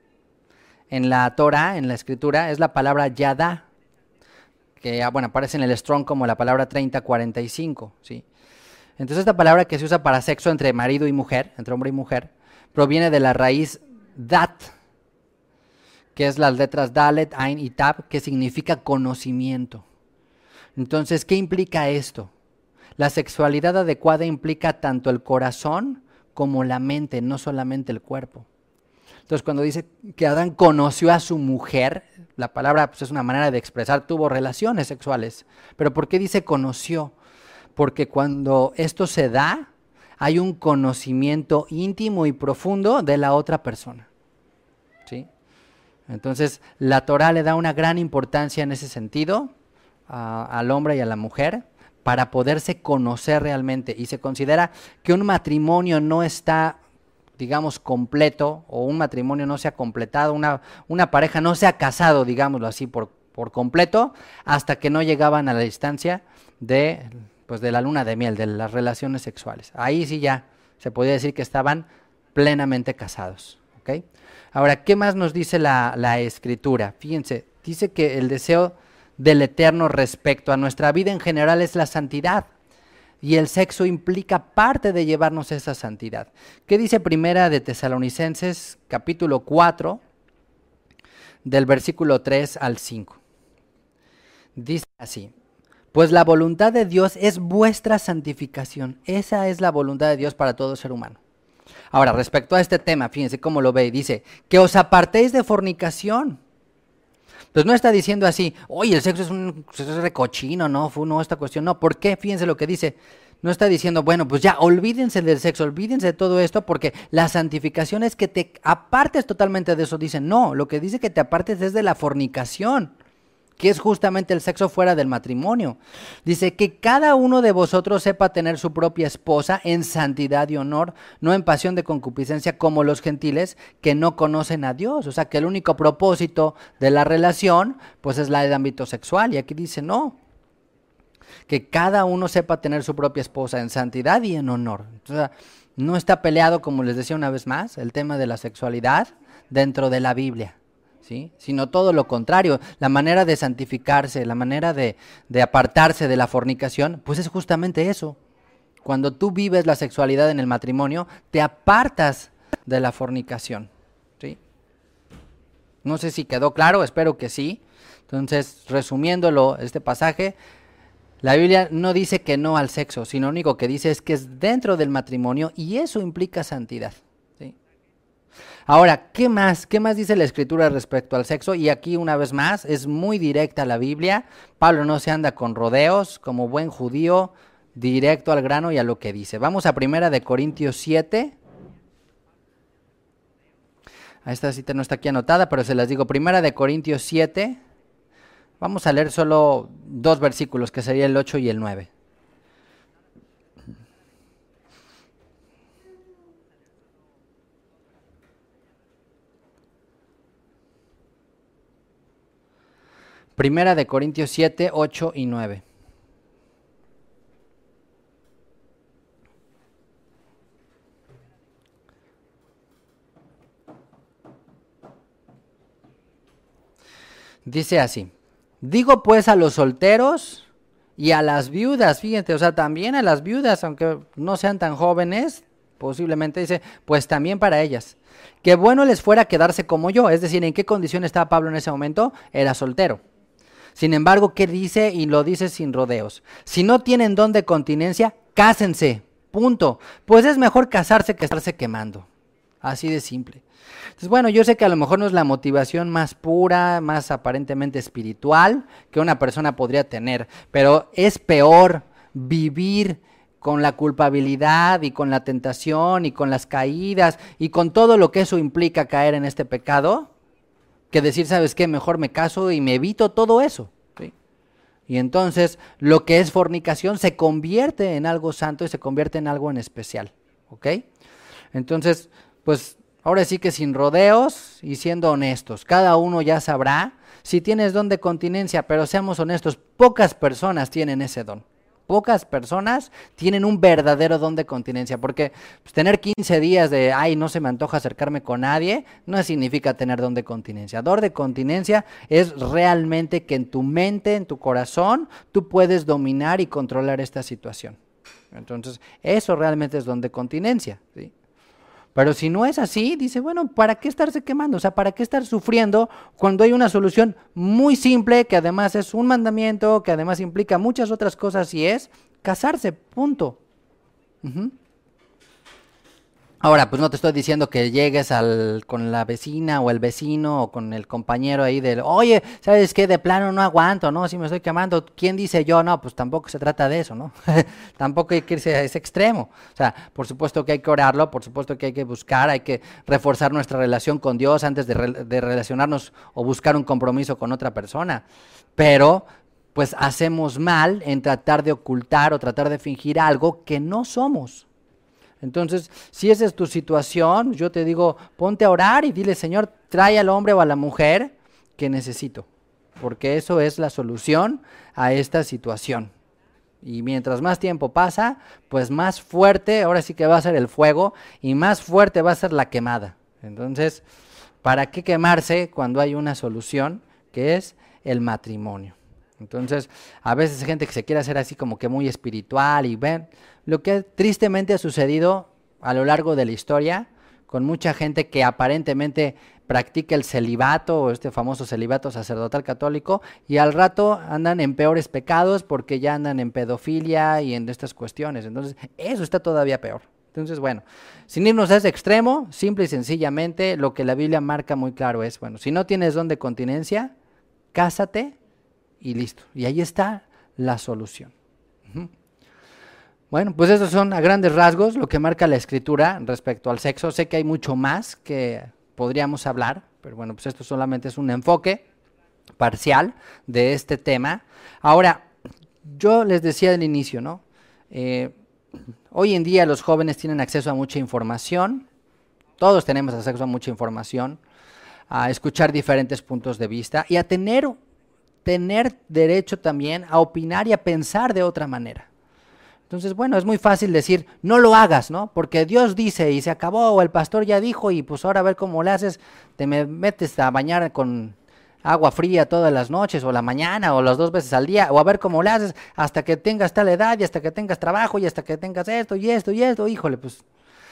en la Torah, en la escritura, es la palabra yadá, que bueno, aparece en el Strong como la palabra 3045, ¿sí? Entonces esta palabra que se usa para sexo entre marido y mujer, entre hombre y mujer, proviene de la raíz dat, que es las letras Dalet, Ain y Tab, que significa conocimiento. Entonces, ¿qué implica esto? La sexualidad adecuada implica tanto el corazón como la mente, no solamente el cuerpo. Entonces, cuando dice que Adán conoció a su mujer, la palabra pues, es una manera de expresar, tuvo relaciones sexuales. ¿Pero por qué dice conoció? Porque cuando esto se da, hay un conocimiento íntimo y profundo de la otra persona, ¿sí? Entonces, la Torah le da una gran importancia en ese sentido al hombre y a la mujer para poderse conocer realmente. Y se considera que un matrimonio no está digamos, completo, o un matrimonio no se ha completado, una pareja no se ha casado, digámoslo así, por completo, hasta que no llegaban a la distancia de, pues, de la luna de miel, de las relaciones sexuales. Ahí sí ya se podía decir que estaban plenamente casados. ¿Okay? Ahora, ¿qué más nos dice la Escritura? Fíjense, dice que el deseo del Eterno respecto a nuestra vida en general es la santidad. Y el sexo implica parte de llevarnos esa santidad. ¿Qué dice Primera de Tesalonicenses, capítulo 4, del versículo 3 al 5? Dice así: pues la voluntad de Dios es vuestra santificación. Esa es la voluntad de Dios para todo ser humano. Ahora, respecto a este tema, fíjense cómo lo ve. Dice, que os apartéis de fornicación. Pues no está diciendo así, oye, el sexo es recochino, no, esta cuestión. No, ¿por qué? Fíjense lo que dice. No está diciendo, bueno, pues ya, olvídense del sexo, olvídense de todo esto, porque la santificación es que te apartes totalmente de eso. Dice, no, lo que dice que te apartes es de la fornicación, que es justamente el sexo fuera del matrimonio. Dice que cada uno de vosotros sepa tener su propia esposa en santidad y honor, no en pasión de concupiscencia como los gentiles que no conocen a Dios. O sea, que el único propósito de la relación pues es la del ámbito sexual. Y aquí dice no, que cada uno sepa tener su propia esposa en santidad y en honor. O sea, no está peleado, como les decía una vez más, el tema de la sexualidad dentro de la Biblia. ¿Sí? Sino todo lo contrario, la manera de santificarse, la manera de apartarse de la fornicación, pues es justamente eso. Cuando tú vives la sexualidad en el matrimonio, te apartas de la fornicación. ¿Sí? No sé si quedó claro, espero que sí. Entonces, resumiéndolo, este pasaje, la Biblia no dice que no al sexo, sino lo único que dice es que es dentro del matrimonio y eso implica santidad. Ahora, ¿qué más? ¿Qué más dice la Escritura respecto al sexo? Y aquí una vez más, es muy directa la Biblia. Pablo no se anda con rodeos, como buen judío, directo al grano y a lo que dice. Vamos a 1 Corintios 7. Esta cita no está aquí anotada, pero se las digo. 1 Corintios 7. Vamos a leer solo 2 versículos, que sería el 8 y el 9. Primera de Corintios 7, 8 y 9. Dice así: digo pues a los solteros y a las viudas, fíjate, o sea, también a las viudas, aunque no sean tan jóvenes, posiblemente dice, pues también para ellas, que bueno les fuera quedarse como yo. Es decir, ¿en qué condición estaba Pablo en ese momento? Era soltero. Sin embargo, ¿qué dice? Y lo dice sin rodeos. Si no tienen don de continencia, cásense, punto. Pues es mejor casarse que estarse quemando. Así de simple. Entonces, bueno, yo sé que a lo mejor no es la motivación más pura, más aparentemente espiritual que una persona podría tener, pero es peor vivir con la culpabilidad y con la tentación y con las caídas y con todo lo que eso implica caer en este pecado, que decir, ¿sabes qué? Mejor me caso y me evito todo eso. ¿Sí? Y entonces lo que es fornicación se convierte en algo santo y se convierte en algo en especial. ¿Ok? Entonces, pues ahora sí que sin rodeos y siendo honestos, cada uno ya sabrá si tienes don de continencia, pero seamos honestos, pocas personas tienen ese don. Pocas personas tienen un verdadero don de continencia, porque pues, tener 15 días de, ay, no se me antoja acercarme con nadie, no significa tener don de continencia. Don de continencia es realmente que en tu mente, en tu corazón, tú puedes dominar y controlar esta situación. Entonces, eso realmente es don de continencia, ¿sí? Pero si no es así, dice, bueno, ¿para qué estarse quemando? O sea, ¿para qué estar sufriendo cuando hay una solución muy simple, que además es un mandamiento, que además implica muchas otras cosas y es casarse, punto. Uh-huh. Ahora, pues no te estoy diciendo que llegues con la vecina o el vecino o con el compañero ahí del, oye, ¿sabes qué? De plano no aguanto, ¿no? Si me estoy quemando, ¿quién dice yo? No, pues tampoco se trata de eso, ¿no? Tampoco hay que irse a ese extremo. O sea, por supuesto que hay que orarlo, por supuesto que hay que buscar, hay que reforzar nuestra relación con Dios antes de relacionarnos o buscar un compromiso con otra persona. Pero, pues hacemos mal en tratar de ocultar o tratar de fingir algo que no somos. Entonces, si esa es tu situación, yo te digo, ponte a orar y dile, Señor, trae al hombre o a la mujer que necesito, porque eso es la solución a esta situación. Y mientras más tiempo pasa, pues más fuerte, ahora sí que va a ser el fuego, y más fuerte va a ser la quemada. Entonces, ¿para qué quemarse cuando hay una solución que es el matrimonio? Entonces, a veces hay gente que se quiere hacer así como que muy espiritual y ven lo que tristemente ha sucedido a lo largo de la historia con mucha gente que aparentemente practica el celibato o este famoso celibato sacerdotal católico y al rato andan en peores pecados porque ya andan en pedofilia y en estas cuestiones. Entonces, eso está todavía peor. Entonces, bueno, sin irnos a ese extremo, simple y sencillamente lo que la Biblia marca muy claro es, bueno, si no tienes don de continencia, cásate y listo. Y ahí está la solución. Bueno, pues esos son a grandes rasgos lo que marca la Escritura respecto al sexo. Sé que hay mucho más que podríamos hablar, pero bueno, pues esto solamente es un enfoque parcial de este tema. Ahora, yo les decía al inicio, ¿no? Hoy en día los jóvenes tienen acceso a mucha información, todos tenemos acceso a mucha información, a escuchar diferentes puntos de vista y a tener derecho también a opinar y a pensar de otra manera. Entonces, bueno, es muy fácil decir, no lo hagas, ¿no? Porque Dios dice y se acabó, o el pastor ya dijo y pues ahora a ver cómo le haces, te metes a bañar con agua fría todas las noches o la mañana o las 2 veces al día, o a ver cómo le haces hasta que tengas tal edad y hasta que tengas trabajo y hasta que tengas esto y esto y esto, híjole, pues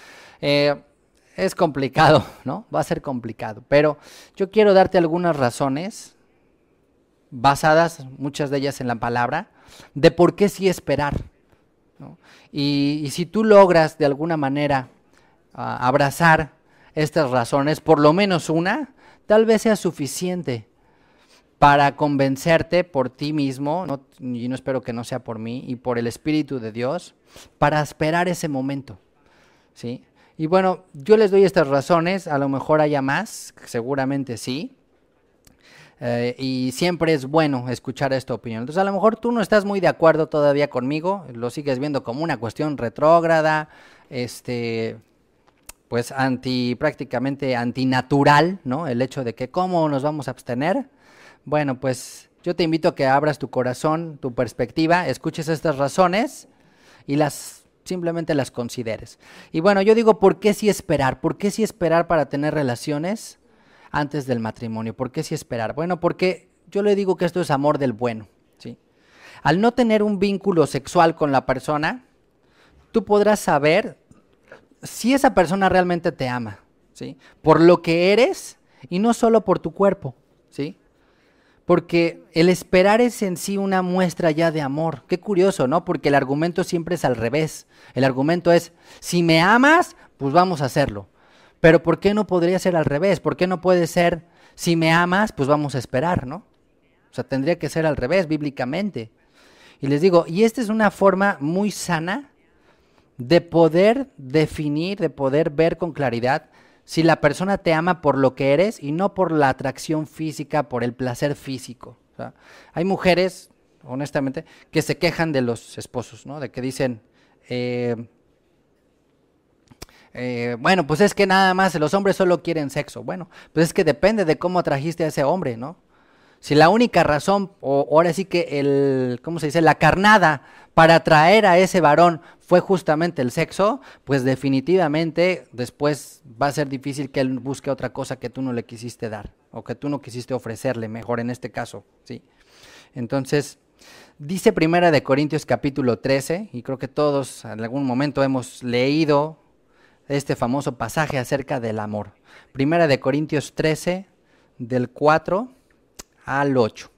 es complicado, ¿no? Va a ser complicado, pero yo quiero darte algunas razones basadas, muchas de ellas en la palabra, de por qué sí esperar, ¿no? Y si tú logras de alguna manera abrazar estas razones, por lo menos una, tal vez sea suficiente para convencerte por ti mismo, ¿no? Y no espero que no sea por mí, y por el Espíritu de Dios, para esperar ese momento, ¿sí? Y bueno, yo les doy estas razones, a lo mejor haya más, seguramente sí, y siempre es bueno escuchar esta opinión. Entonces a lo mejor tú no estás muy de acuerdo todavía conmigo, lo sigues viendo como una cuestión retrógrada, pues prácticamente antinatural, ¿no? El hecho de que cómo nos vamos a abstener. Bueno, pues yo te invito a que abras tu corazón, tu perspectiva, escuches estas razones y simplemente las consideres. Y bueno, yo digo, ¿por qué sí esperar? ¿Por qué sí esperar para tener relaciones antes del matrimonio? ¿Por qué sí esperar? Bueno, porque yo le digo que esto es amor del bueno, ¿sí? Al no tener un vínculo sexual con la persona, tú podrás saber si esa persona realmente te ama, ¿sí? Por lo que eres y no solo por tu cuerpo, ¿sí? Porque el esperar es en sí una muestra ya de amor. Qué curioso, ¿no? Porque el argumento siempre es al revés. El argumento es, si me amas, pues vamos a hacerlo. Pero ¿por qué no podría ser al revés? ¿Por qué no puede ser, si me amas, pues vamos a esperar, ¿no? O sea, tendría que ser al revés, bíblicamente. Y les digo, y esta es una forma muy sana de poder definir, de poder ver con claridad si la persona te ama por lo que eres y no por la atracción física, por el placer físico. O sea, hay mujeres, honestamente, que se quejan de los esposos, ¿no? De que dicen, bueno, pues es que nada más los hombres solo quieren sexo. Bueno, pues es que depende de cómo atrajiste a ese hombre, ¿no? Si la única razón, o ahora sí que ¿cómo se dice? La carnada para atraer a ese varón fue justamente el sexo, pues definitivamente después va a ser difícil que él busque otra cosa que tú no le quisiste dar, o que tú no quisiste ofrecerle, mejor en este caso, ¿sí? Entonces, dice Primera de Corintios capítulo 13, y creo que todos en algún momento hemos leído este famoso pasaje acerca del amor. Primera de Corintios 13, del 4 al 8.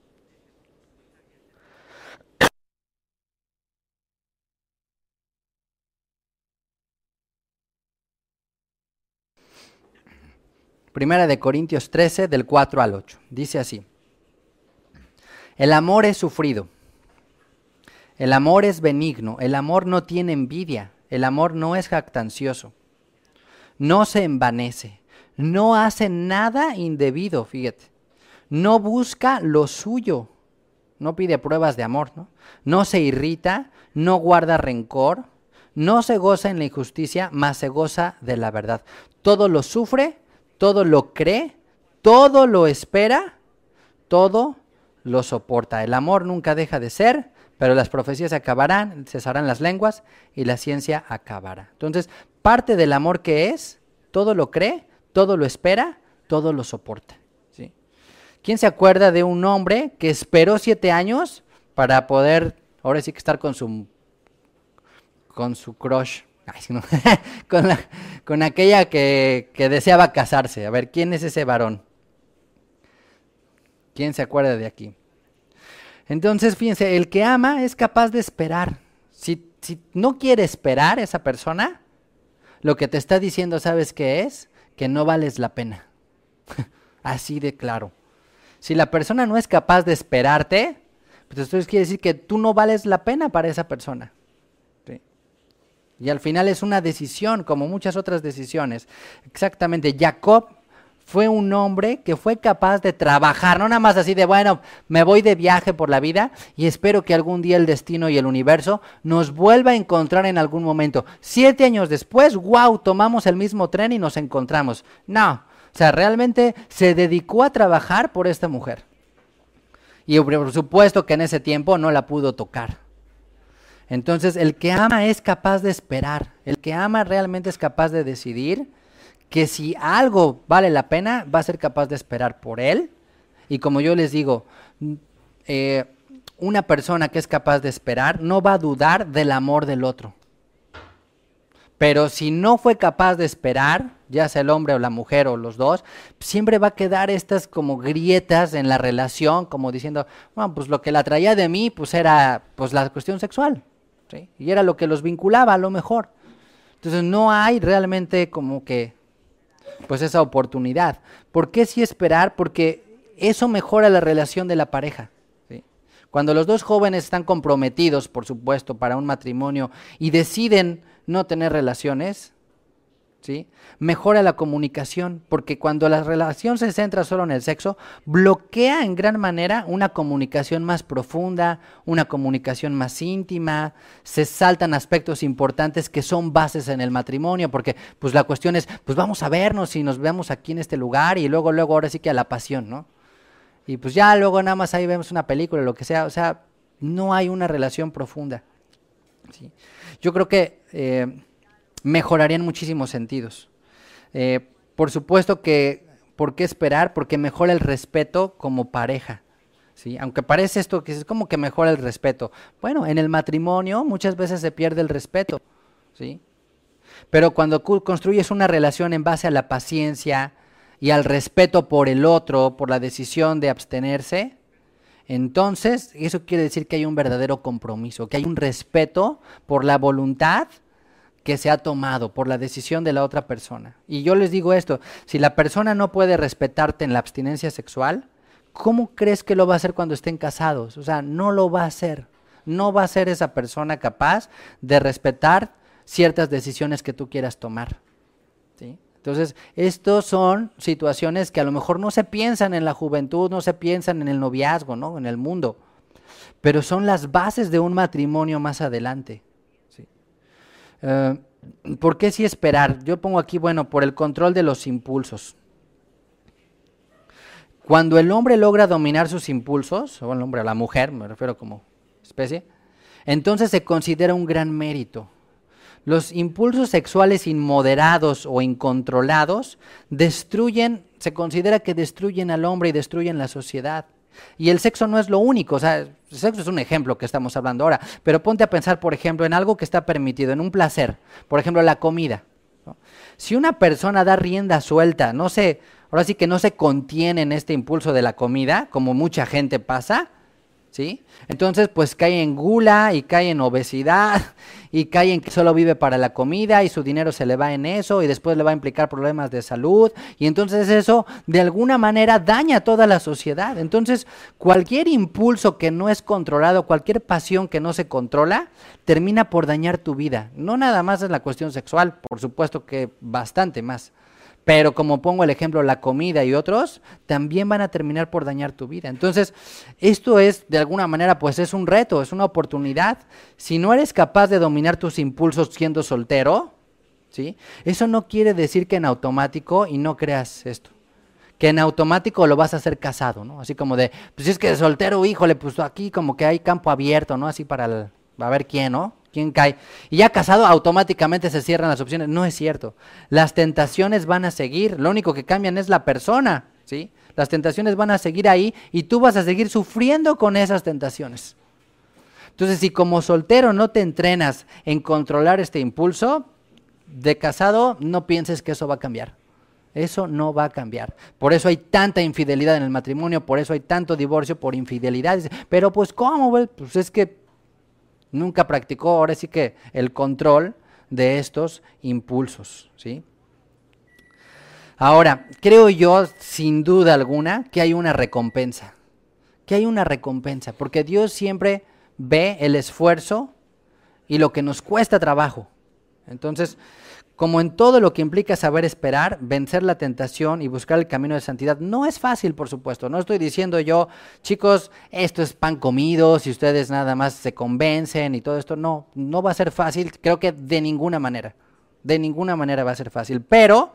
Primera de Corintios 13, del 4 al 8. Dice así: el amor es sufrido, el amor es benigno, el amor no tiene envidia, el amor no es jactancioso, no se envanece, no hace nada indebido, fíjate, no busca lo suyo, no pide pruebas de amor, ¿no? No se irrita, no guarda rencor, no se goza en la injusticia, mas se goza de la verdad. Todo lo sufre, todo lo cree, todo lo espera, todo lo soporta. El amor nunca deja de ser, pero las profecías acabarán, cesarán las lenguas y la ciencia acabará. Entonces, parte del amor que es, todo lo cree, todo lo espera, todo lo soporta. ¿Sí? ¿Quién se acuerda de un hombre que esperó 7 años para poder, ahora sí que estar con su crush? Ay, no. con aquella que deseaba casarse. A ver, ¿quién es ese varón? ¿Quién se acuerda de aquí? Entonces, fíjense, el que ama es capaz de esperar. Si no quiere esperar esa persona, lo que te está diciendo, ¿sabes qué es? Que no vales la pena. Así de claro. Si la persona no es capaz de esperarte, pues entonces quiere decir que tú no vales la pena para esa persona. ¿Sí? Y al final es una decisión, como muchas otras decisiones. Exactamente, Jacob fue un hombre que fue capaz de trabajar, no nada más así de, bueno, me voy de viaje por la vida y espero que algún día el destino y el universo nos vuelva a encontrar en algún momento. 7 años después, wow, tomamos el mismo tren y nos encontramos. No, o sea, realmente se dedicó a trabajar por esta mujer. Y por supuesto que en ese tiempo no la pudo tocar. Entonces, el que ama es capaz de esperar. El que ama realmente es capaz de decidir que si algo vale la pena, va a ser capaz de esperar por él. Y como yo les digo, una persona que es capaz de esperar no va a dudar del amor del otro. Pero si no fue capaz de esperar, ya sea el hombre o la mujer o los dos, siempre va a quedar estas como grietas en la relación, como diciendo, bueno, pues lo que la traía de mí, pues era pues la cuestión sexual, ¿sí? Y era lo que los vinculaba a lo mejor. Entonces no hay realmente como que pues esa oportunidad. ¿Por qué sí esperar? Porque eso mejora la relación de la pareja. ¿Sí? Cuando los dos jóvenes están comprometidos, por supuesto, para un matrimonio y deciden no tener relaciones, ¿sí? Mejora la comunicación, porque cuando la relación se centra solo en el sexo, bloquea en gran manera una comunicación más profunda, una comunicación más íntima, se saltan aspectos importantes que son bases en el matrimonio, porque pues la cuestión es, pues vamos a vernos y nos vemos aquí en este lugar y luego ahora sí que a la pasión, ¿no? Y pues ya luego nada más ahí vemos una película, lo que sea, o sea, no hay una relación profunda. ¿Sí? Yo creo que mejoraría en muchísimos sentidos. Por supuesto que, ¿por qué esperar? Porque mejora el respeto como pareja. ¿Sí? Aunque parece esto que es como que mejora el respeto. Bueno, en el matrimonio muchas veces se pierde el respeto. ¿Sí? Pero cuando construyes una relación en base a la paciencia y al respeto por el otro, por la decisión de abstenerse, entonces eso quiere decir que hay un verdadero compromiso, que hay un respeto por la voluntad que se ha tomado, por la decisión de la otra persona. Y yo les digo esto, si la persona no puede respetarte en la abstinencia sexual, ¿cómo crees que lo va a hacer cuando estén casados? O sea, no lo va a hacer. No va a ser esa persona capaz de respetar ciertas decisiones que tú quieras tomar. ¿Sí? Entonces, estos son situaciones que a lo mejor no se piensan en la juventud, no se piensan en el noviazgo, ¿no? En el mundo, pero son las bases de un matrimonio más adelante. ¿Sí? ¿Por qué sí esperar? Yo pongo aquí, bueno, por el control de los impulsos. Cuando el hombre logra dominar sus impulsos, o el hombre o la mujer, me refiero como especie, entonces se considera un gran mérito. Los impulsos sexuales inmoderados o incontrolados se considera que destruyen al hombre y destruyen la sociedad. Y el sexo no es lo único, o sea, el sexo es un ejemplo que estamos hablando ahora, pero ponte a pensar, por ejemplo, en algo que está permitido, en un placer, por ejemplo, la comida, ¿no? Si una persona da rienda suelta, ahora sí que no se contiene en este impulso de la comida, como mucha gente pasa, ¿sí? Entonces pues cae en gula y cae en obesidad y cae en que solo vive para la comida y su dinero se le va en eso y después le va a implicar problemas de salud y entonces eso de alguna manera daña a toda la sociedad. Entonces cualquier impulso que no es controlado, cualquier pasión que no se controla, termina por dañar tu vida. No nada más es la cuestión sexual, por supuesto que bastante más, Pero como pongo el ejemplo, la comida y otros, también van a terminar por dañar tu vida. Entonces, esto es, de alguna manera, pues es un reto, es una oportunidad. Si no eres capaz de dominar tus impulsos siendo soltero, ¿sí? Eso no quiere decir que en automático, y no creas esto, que en automático lo vas a hacer casado, ¿no? Así como de, pues si es que de soltero, híjole, pues aquí como que hay campo abierto, ¿no? Así para a ver quién, ¿no? ¿Quién cae? Y ya casado, automáticamente se cierran las opciones. No es cierto. Las tentaciones van a seguir. Lo único que cambian es la persona, ¿sí? Las tentaciones van a seguir ahí y tú vas a seguir sufriendo con esas tentaciones. Entonces, si como soltero no te entrenas en controlar este impulso, de casado no pienses que eso va a cambiar. Eso no va a cambiar. Por eso hay tanta infidelidad en el matrimonio, por eso hay tanto divorcio por infidelidad. Pero pues, ¿cómo? Pues es que nunca practicó, ahora sí que el control de estos impulsos, ¿sí? Ahora, creo yo, sin duda alguna, que hay una recompensa. Que hay una recompensa, porque Dios siempre ve el esfuerzo y lo que nos cuesta trabajo. Entonces, como en todo lo que implica saber esperar, vencer la tentación y buscar el camino de santidad, no es fácil, por supuesto. No estoy diciendo yo, chicos, esto es pan comido, si ustedes nada más se convencen y todo esto. No, no va a ser fácil, creo que de ninguna manera va a ser fácil. Pero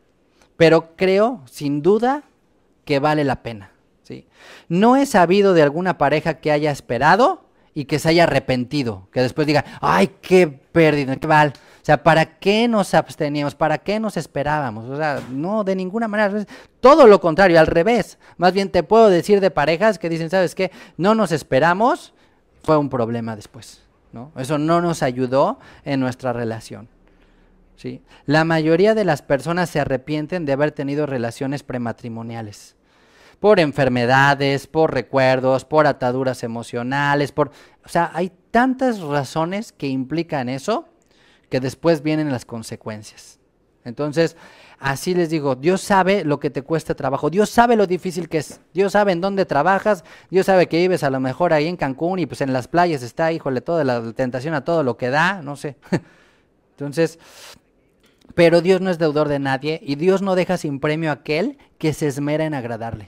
creo, sin duda, que vale la pena, ¿sí? No he sabido de alguna pareja que haya esperado y que se haya arrepentido, que después diga, ay, qué pérdida, qué mal. O sea, ¿para qué nos absteníamos? ¿Para qué nos esperábamos? O sea, no, de ninguna manera. Todo lo contrario, al revés. Más bien te puedo decir de parejas que dicen, ¿sabes qué? No nos esperamos, fue un problema después, ¿no? Eso no nos ayudó en nuestra relación, ¿sí? La mayoría de las personas se arrepienten de haber tenido relaciones prematrimoniales. Por enfermedades, por recuerdos, por ataduras emocionales, o sea, hay tantas razones que implican eso, que después vienen las consecuencias. Entonces, así les digo, Dios sabe lo que te cuesta trabajo, Dios sabe lo difícil que es, Dios sabe en dónde trabajas, Dios sabe que vives a lo mejor ahí en Cancún y pues en las playas está, híjole, toda la tentación a todo lo que da, no sé. Entonces, pero Dios no es deudor de nadie y Dios no deja sin premio a aquel que se esmera en agradarle.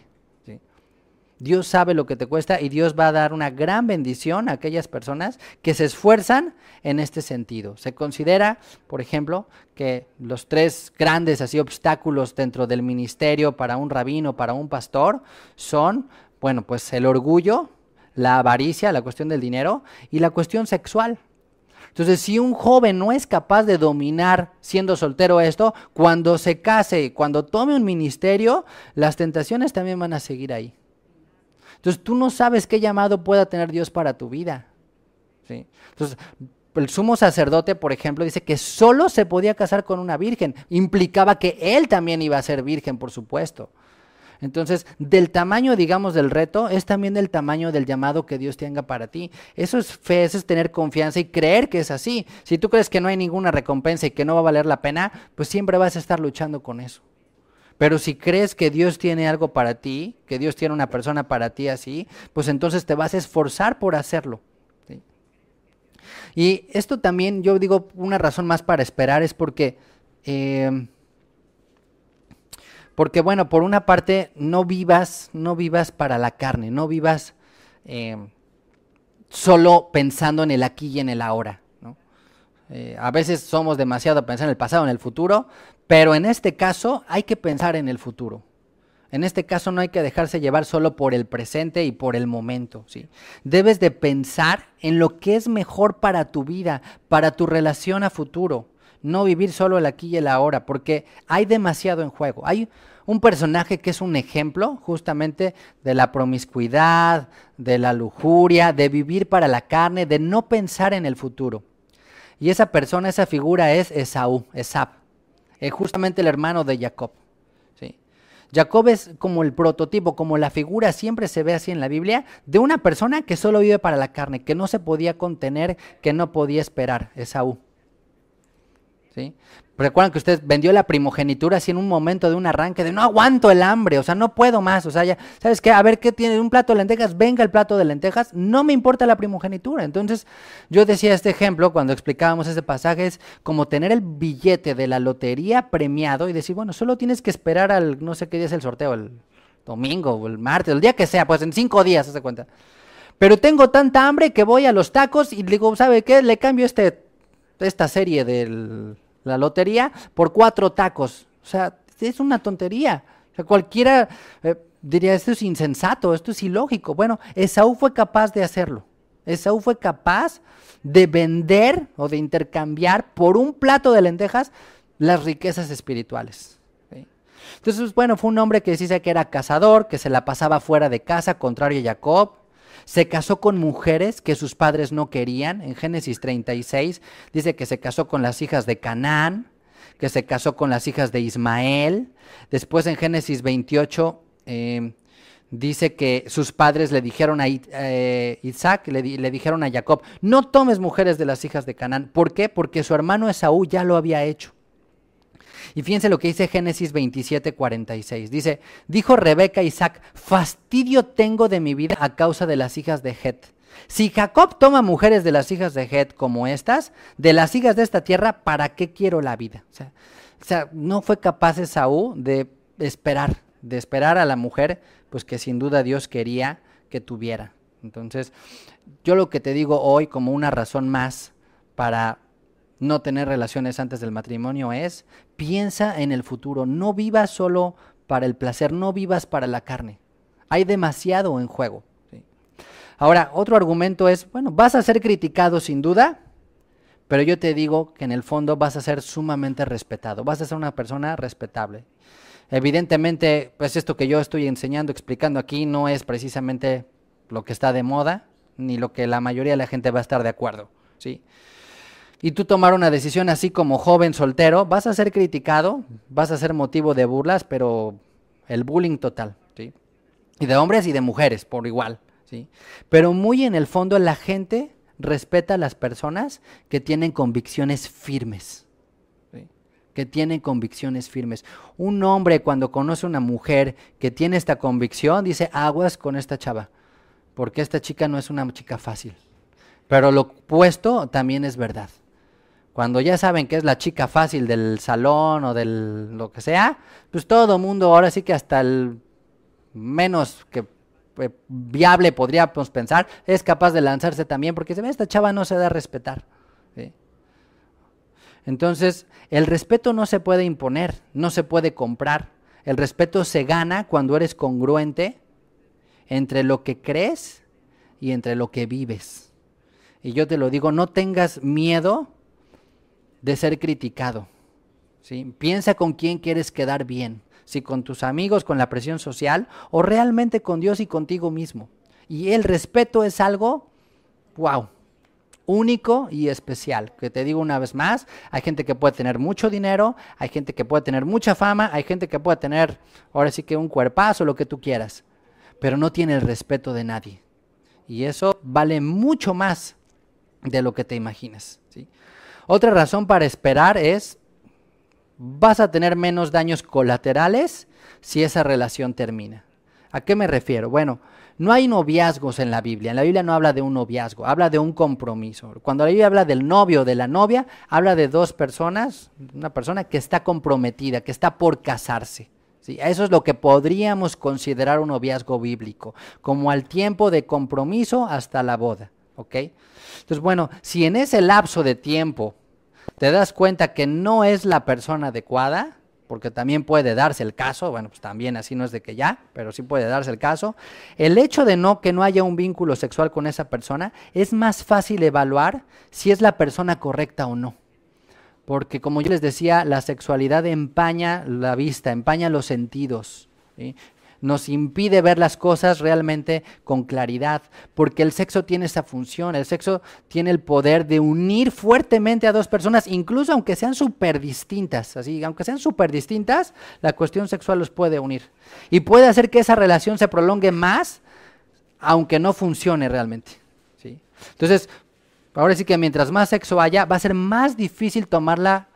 Dios sabe lo que te cuesta y Dios va a dar una gran bendición a aquellas personas que se esfuerzan en este sentido. Se considera, por ejemplo, que los 3 grandes así obstáculos dentro del ministerio para un rabino, para un pastor, son, bueno, pues el orgullo, la avaricia, la cuestión del dinero y la cuestión sexual. Entonces, si un joven no es capaz de dominar siendo soltero esto, cuando se case, cuando tome un ministerio, las tentaciones también van a seguir ahí. Entonces tú no sabes qué llamado pueda tener Dios para tu vida, ¿sí? Entonces el sumo sacerdote, por ejemplo, dice que solo se podía casar con una virgen. Implicaba que él también iba a ser virgen, por supuesto. Entonces, del tamaño, digamos, del reto, es también del tamaño del llamado que Dios tenga para ti. Eso es fe, eso es tener confianza y creer que es así. Si tú crees que no hay ninguna recompensa y que no va a valer la pena, pues siempre vas a estar luchando con eso. Pero si crees que Dios tiene algo para ti, que Dios tiene una persona para ti así, pues entonces te vas a esforzar por hacerlo, ¿sí? Y esto también, yo digo, una razón más para esperar es porque bueno, por una parte, no vivas para la carne, no vivas solo pensando en el aquí y en el ahora, ¿no? A veces somos demasiado pensando en el pasado, en el futuro, pero en este caso hay que pensar en el futuro. En este caso no hay que dejarse llevar solo por el presente y por el momento, ¿sí? Debes de pensar en lo que es mejor para tu vida, para tu relación a futuro. No vivir solo el aquí y el ahora, porque hay demasiado en juego. Hay un personaje que es un ejemplo justamente de la promiscuidad, de la lujuria, de vivir para la carne, de no pensar en el futuro. Y esa persona, esa figura es Esau, justamente el hermano de Jacob, ¿sí? Jacob es como el prototipo, como la figura, siempre se ve así en la Biblia, de una persona que solo vive para la carne, que no se podía contener, que no podía esperar, Esaú. ¿sí? Recuerdan que usted vendió la primogenitura así en un momento de un arranque de no aguanto el hambre, o sea, no puedo más, o sea, ya, ¿sabes qué? A ver, ¿qué tiene? Un plato de lentejas, venga el plato de lentejas, no me importa la primogenitura. Entonces, yo decía este ejemplo cuando explicábamos ese pasaje, es como tener el billete de la lotería premiado y decir, bueno, solo tienes que esperar al, no sé qué día es el sorteo, el domingo o el martes, el día que sea, pues en 5 días, se cuenta. Pero tengo tanta hambre que voy a los tacos y digo, ¿sabe qué? Le cambio esta serie de la lotería por 4 tacos. O sea, es una tontería. O sea, cualquiera diría, esto es insensato, esto es ilógico. Bueno, Esaú fue capaz de hacerlo. Esaú fue capaz de vender o de intercambiar por un plato de lentejas las riquezas espirituales. ¿Sí? Entonces, bueno, fue un hombre que dice que era cazador, que se la pasaba fuera de casa, contrario a Jacob. Se casó con mujeres que sus padres no querían. En Génesis 36 dice que se casó con las hijas de Canaán, que se casó con las hijas de Ismael. Después en Génesis 28 dice que sus padres le dijeron a Isaac, le dijeron a Jacob, no tomes mujeres de las hijas de Canaán. ¿Por qué? Porque su hermano Esaú ya lo había hecho. Y fíjense lo que dice Génesis 27:46. Dice, dijo Rebeca a Isaac, fastidio tengo de mi vida a causa de las hijas de Het. Si Jacob toma mujeres de las hijas de Het como estas, de las hijas de esta tierra, ¿para qué quiero la vida? O sea, no fue capaz Esaú de esperar a la mujer, pues que sin duda Dios quería que tuviera. Entonces, yo lo que te digo hoy como una razón más para no tener relaciones antes del matrimonio es, piensa en el futuro, no vivas solo para el placer, no vivas para la carne. Hay demasiado en juego. ¿Sí? Ahora, otro argumento es, bueno, vas a ser criticado sin duda, pero yo te digo que en el fondo vas a ser sumamente respetado, vas a ser una persona respetable. Evidentemente, pues esto que yo estoy enseñando, explicando aquí, no es precisamente lo que está de moda, ni lo que la mayoría de la gente va a estar de acuerdo, ¿sí? Y tú tomar una decisión así como joven soltero, vas a ser criticado, vas a ser motivo de burlas, pero el bullying total, ¿sí? Y de hombres y de mujeres, por igual, ¿sí? Pero muy en el fondo la gente respeta a las personas que tienen convicciones firmes, ¿sí? Que tienen convicciones firmes. Un hombre cuando conoce a una mujer que tiene esta convicción, dice, aguas con esta chava, porque esta chica no es una chica fácil. Pero lo opuesto también es verdad. Cuando ya saben que es la chica fácil del salón o del lo que sea, pues todo mundo, ahora sí que hasta el menos que viable podríamos pensar, es capaz de lanzarse también, porque esta chava no se da a respetar. ¿Sí? Entonces, el respeto no se puede imponer, no se puede comprar. El respeto se gana cuando eres congruente entre lo que crees y entre lo que vives. Y yo te lo digo, no tengas miedo de ser criticado, ¿sí? Piensa con quién quieres quedar bien, si con tus amigos, con la presión social, o realmente con Dios y contigo mismo. Y el respeto es algo, wow, único y especial, que te digo una vez más, hay gente que puede tener mucho dinero, hay gente que puede tener mucha fama, hay gente que puede tener, ahora sí que un cuerpazo, lo que tú quieras, pero no tiene el respeto de nadie. Y eso vale mucho más de lo que te imaginas, ¿sí? Otra razón para esperar es, vas a tener menos daños colaterales si esa relación termina. ¿A qué me refiero? Bueno, no hay noviazgos en la Biblia no habla de un noviazgo, habla de un compromiso. Cuando la Biblia habla del novio o de la novia, habla de dos personas, una persona que está comprometida, que está por casarse. ¿Sí? Eso es lo que podríamos considerar un noviazgo bíblico, como al tiempo de compromiso hasta la boda, ¿ok? Entonces, bueno, si en ese lapso de tiempo te das cuenta que no es la persona adecuada, porque también puede darse el caso, bueno, pues también así no es de que ya, pero sí puede darse el caso, el hecho de que no haya un vínculo sexual con esa persona, es más fácil evaluar si es la persona correcta o no. Porque como yo les decía, la sexualidad empaña la vista, empaña los sentidos, ¿sí? Nos impide ver las cosas realmente con claridad, porque el sexo tiene esa función, el sexo tiene el poder de unir fuertemente a dos personas, incluso aunque sean súper distintas, así, aunque sean súper distintas, la cuestión sexual los puede unir. Y puede hacer que esa relación se prolongue más, aunque no funcione realmente, ¿sí? Entonces, ahora sí que mientras más sexo haya, va a ser más difícil tomar la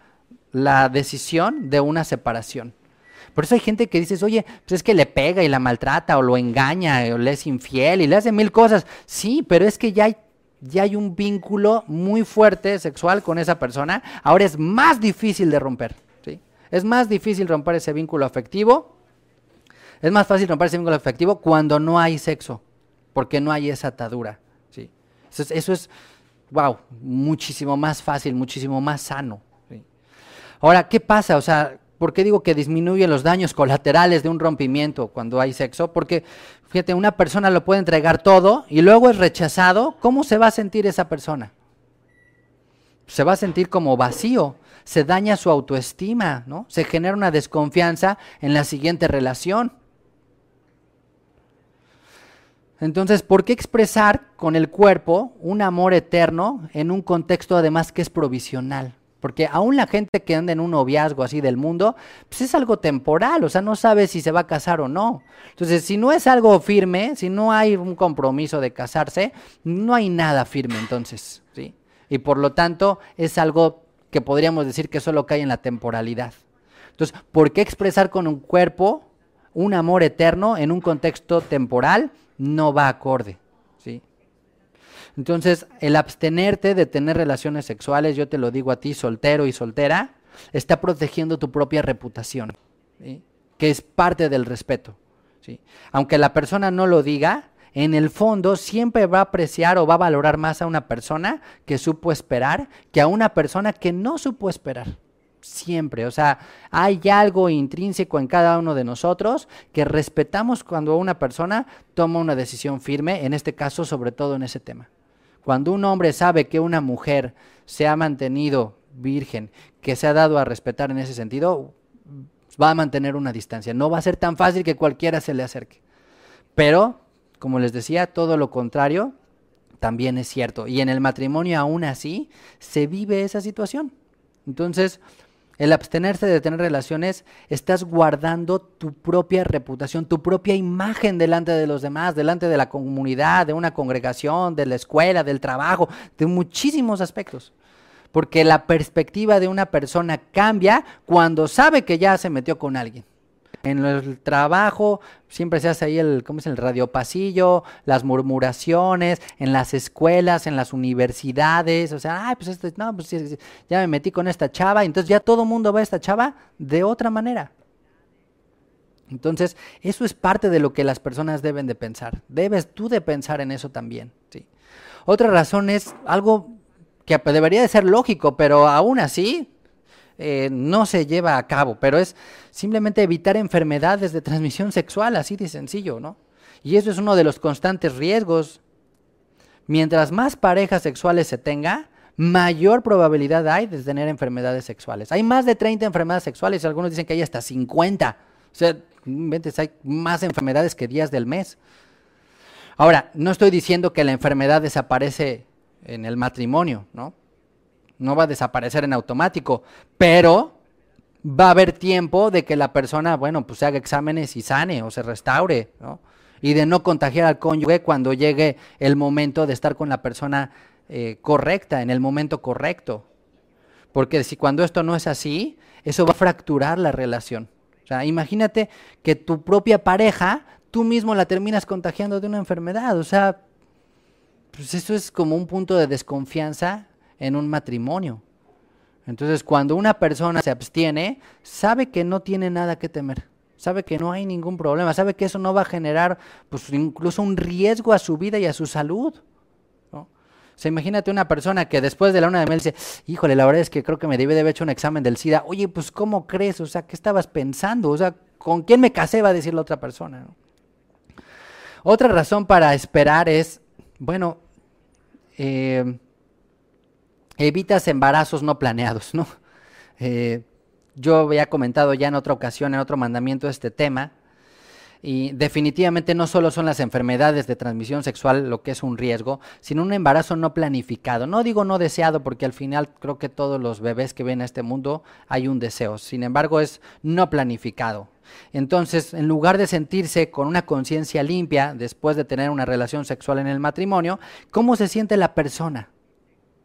la decisión de una separación. Por eso hay gente que dices, oye, pues es que le pega y la maltrata o lo engaña o le es infiel y le hace mil cosas. Sí, pero es que ya hay un vínculo muy fuerte sexual con esa persona. Ahora es más difícil de romper, ¿sí? Es más difícil romper ese vínculo afectivo. Es más fácil romper ese vínculo afectivo cuando no hay sexo, porque no hay esa atadura, ¿sí? Eso es, wow, muchísimo más fácil, muchísimo más sano, ¿sí? Ahora, ¿qué pasa? O sea, ¿por qué digo que disminuyen los daños colaterales de un rompimiento cuando hay sexo? Porque, fíjate, una persona lo puede entregar todo y luego es rechazado. ¿Cómo se va a sentir esa persona? Se va a sentir como vacío, se daña su autoestima, ¿no? Se genera una desconfianza en la siguiente relación. Entonces, ¿por qué expresar con el cuerpo un amor eterno en un contexto además que es provisional? Porque aún la gente que anda en un noviazgo así del mundo, pues es algo temporal, o sea, no sabe si se va a casar o no. Entonces, si no es algo firme, si no hay un compromiso de casarse, no hay nada firme entonces, ¿sí? Y por lo tanto, es algo que podríamos decir que solo cae en la temporalidad. Entonces, ¿por qué expresar con un cuerpo un amor eterno en un contexto temporal? No va acorde, ¿sí? Entonces, el abstenerte de tener relaciones sexuales, yo te lo digo a ti, soltero y soltera, está protegiendo tu propia reputación, ¿sí? Que es parte del respeto, ¿sí? Aunque la persona no lo diga, en el fondo siempre va a apreciar o va a valorar más a una persona que supo esperar que a una persona que no supo esperar. Siempre, o sea, hay algo intrínseco en cada uno de nosotros que respetamos cuando una persona toma una decisión firme, en este caso sobre todo en ese tema. Cuando un hombre sabe que una mujer se ha mantenido virgen, que se ha dado a respetar en ese sentido, va a mantener una distancia. No va a ser tan fácil que cualquiera se le acerque. Pero, como les decía, todo lo contrario también es cierto. Y en el matrimonio aún así se vive esa situación. Entonces, el abstenerse de tener relaciones, estás guardando tu propia reputación, tu propia imagen delante de los demás, delante de la comunidad, de una congregación, de la escuela, del trabajo, de muchísimos aspectos. Porque la perspectiva de una persona cambia cuando sabe que ya se metió con alguien. En el trabajo siempre se hace ahí el radiopasillo, las murmuraciones, en las escuelas, en las universidades, o sea, pues ya me metí con esta chava, entonces ya todo el mundo ve a esta chava de otra manera. Entonces, eso es parte de lo que las personas deben de pensar. Debes tú de pensar en eso también, ¿sí? Otra razón es algo que debería de ser lógico, pero aún así no se lleva a cabo, pero es simplemente evitar enfermedades de transmisión sexual, así de sencillo, ¿no? Y eso es uno de los constantes riesgos. Mientras más parejas sexuales se tenga, mayor probabilidad hay de tener enfermedades sexuales. Hay más de 30 enfermedades sexuales, algunos dicen que hay hasta 50. O sea, hay más enfermedades que días del mes. Ahora, no estoy diciendo que la enfermedad desaparece en el matrimonio, ¿no? No va a desaparecer en automático, pero va a haber tiempo de que la persona, pues se haga exámenes y sane o se restaure, ¿no? Y de no contagiar al cónyuge cuando llegue el momento de estar con la persona correcta, en el momento correcto. Porque si cuando esto no es así, eso va a fracturar la relación. O sea, imagínate que tu propia pareja, tú mismo la terminas contagiando de una enfermedad. O sea, pues eso es como un punto de desconfianza en un matrimonio. Entonces, cuando una persona se abstiene, sabe que no tiene nada que temer, sabe que no hay ningún problema, sabe que eso no va a generar, pues, incluso un riesgo a su vida y a su salud, ¿no? O sea, imagínate una persona que después de la luna de miel dice, híjole, la verdad es que creo que me debí de haber hecho un examen del SIDA. Oye, pues, ¿cómo crees? O sea, ¿qué estabas pensando? O sea, ¿con quién me casé? Va a decir la otra persona, ¿no? Otra razón para esperar es, evitas embarazos no planeados, ¿no? Yo había comentado ya en otra ocasión, en otro mandamiento, este tema, y definitivamente no solo son las enfermedades de transmisión sexual lo que es un riesgo, sino un embarazo no planificado. No digo no deseado, porque al final creo que todos los bebés que ven a este mundo hay un deseo, sin embargo es no planificado. Entonces, en lugar de sentirse con una conciencia limpia después de tener una relación sexual en el matrimonio, ¿cómo se siente la persona?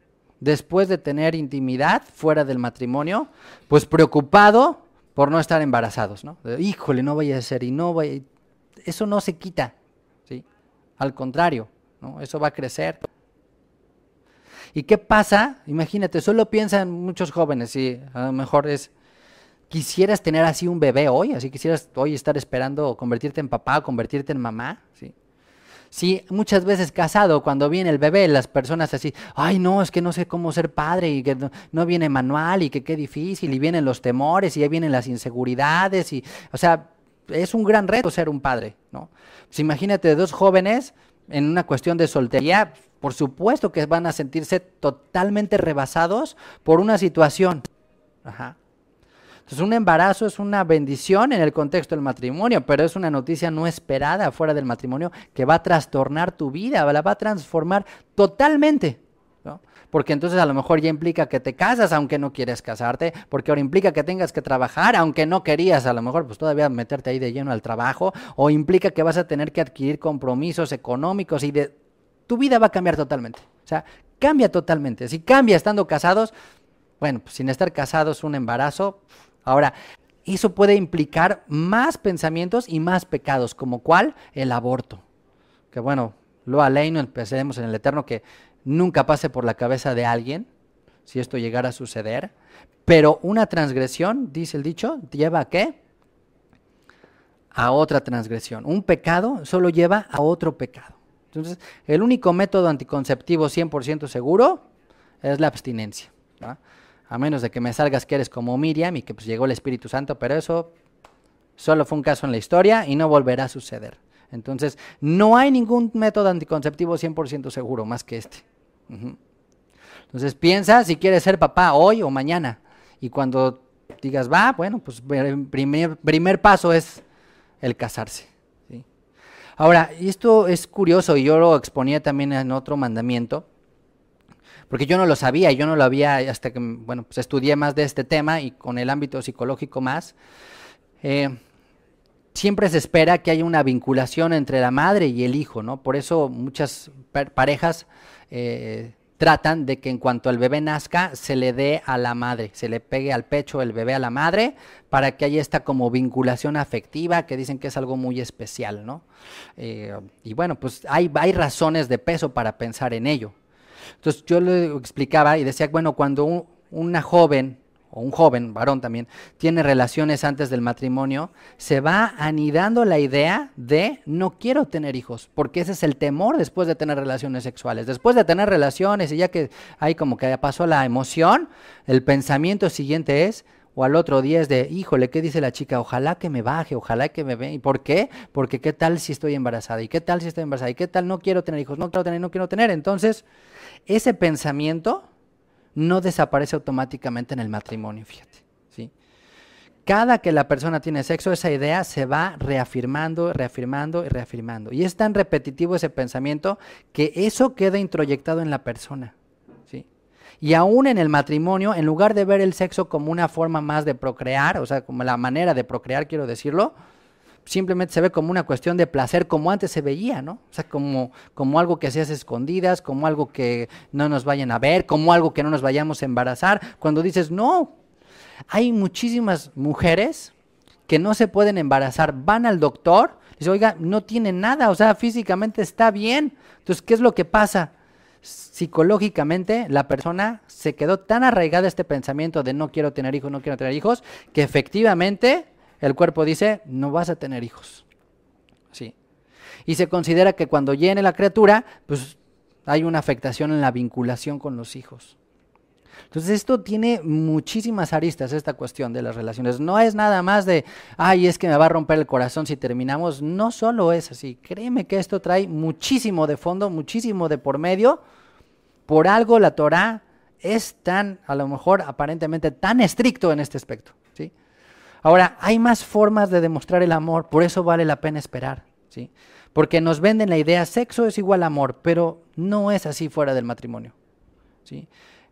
después de tener intimidad fuera del matrimonio, pues preocupado por no estar embarazados, ¿no? Híjole, no vaya a ser, y no vaya, eso no se quita, ¿sí? Al contrario, ¿no? Eso va a crecer. ¿Y qué pasa? Imagínate, solo piensan muchos jóvenes, y a lo mejor es, quisieras tener así un bebé hoy, así quisieras hoy estar esperando convertirte en papá o convertirte en mamá, ¿sí? Sí, muchas veces casado, cuando viene el bebé, las personas así, ay no, es que no sé cómo ser padre y que no viene manual y que qué difícil y vienen los temores y ya vienen las inseguridades y, o sea, es un gran reto ser un padre, ¿no? Pues imagínate dos jóvenes en una cuestión de soltería, por supuesto que van a sentirse totalmente rebasados por una situación. Ajá. Entonces un embarazo es una bendición en el contexto del matrimonio, pero es una noticia no esperada fuera del matrimonio que va a trastornar tu vida, la va a transformar totalmente, ¿no? Porque entonces a lo mejor ya implica que te casas aunque no quieres casarte, porque ahora implica que tengas que trabajar aunque no querías, a lo mejor pues todavía meterte ahí de lleno al trabajo, o implica que vas a tener que adquirir compromisos económicos y tu vida va a cambiar totalmente, o sea, cambia totalmente. Si cambia estando casados, bueno, pues sin estar casados un embarazo. Ahora, eso puede implicar más pensamientos y más pecados, como ¿cuál? El aborto. Que bueno, lo aleino, empecemos en el eterno, que nunca pase por la cabeza de alguien, si esto llegara a suceder, pero una transgresión, dice el dicho, ¿lleva a qué? A otra transgresión. Un pecado solo lleva a otro pecado. Entonces, el único método anticonceptivo 100% seguro es la abstinencia, ¿no? A menos de que me salgas que eres como Miriam y que pues llegó el Espíritu Santo, pero eso solo fue un caso en la historia y no volverá a suceder. Entonces, no hay ningún método anticonceptivo 100% seguro más que este. Entonces, piensa si quieres ser papá hoy o mañana. Y cuando digas, va, bueno, pues el primer paso es el casarse, ¿sí? Ahora, esto es curioso y yo lo exponía también en otro mandamiento, porque yo no lo sabía, yo no lo había hasta que, bueno, pues estudié más de este tema y con el ámbito psicológico más. Siempre se espera que haya una vinculación entre la madre y el hijo, ¿no? Por eso muchas parejas tratan de que en cuanto el bebé nazca, se le dé a la madre, se le pegue al pecho el bebé a la madre, para que haya esta como vinculación afectiva, que dicen que es algo muy especial, ¿no? Y bueno, pues hay razones de peso para pensar en ello. Entonces yo le explicaba y decía, bueno, cuando una joven, o un joven, varón también, tiene relaciones antes del matrimonio, se va anidando la idea de no quiero tener hijos, porque ese es el temor después de tener relaciones sexuales. Después de tener relaciones y ya que hay como que ya pasó la emoción, el pensamiento siguiente es, o al otro día es de, híjole, ¿qué dice la chica? Ojalá que me baje, ojalá que me ve. ¿Y por qué? Porque ¿qué tal si estoy embarazada? ¿Y qué tal si estoy embarazada? ¿Y qué tal no quiero tener hijos? No quiero tener, no quiero tener. Entonces, ese pensamiento no desaparece automáticamente en el matrimonio, fíjate, ¿sí? Cada que la persona tiene sexo, esa idea se va reafirmando, reafirmando y reafirmando. Y es tan repetitivo ese pensamiento que eso queda introyectado en la persona, ¿sí? Y aún en el matrimonio, en lugar de ver el sexo como una forma más de procrear, o sea, como la manera de procrear, quiero decirlo, simplemente se ve como una cuestión de placer, como antes se veía, ¿no? O sea, como algo que hacías escondidas, como algo que no nos vayan a ver, como algo que no nos vayamos a embarazar. Cuando dices, no, hay muchísimas mujeres que no se pueden embarazar, van al doctor, dice, oiga, no tiene nada, o sea, físicamente está bien. Entonces, ¿qué es lo que pasa? Psicológicamente la persona se quedó tan arraigada a este pensamiento de no quiero tener hijos, no quiero tener hijos, que efectivamente el cuerpo dice, no vas a tener hijos, ¿sí? Y se considera que cuando llene la criatura, pues hay una afectación en la vinculación con los hijos. Entonces esto tiene muchísimas aristas, esta cuestión de las relaciones. No es nada más de, ay, es que me va a romper el corazón si terminamos. No solo es así, créeme que esto trae muchísimo de fondo, muchísimo de por medio. Por algo la Torá es tan, a lo mejor aparentemente tan estricto en este aspecto, ¿sí? Ahora, hay más formas de demostrar el amor, por eso vale la pena esperar, ¿sí? Porque nos venden la idea, sexo es igual a amor, pero no es así fuera del matrimonio, ¿sí?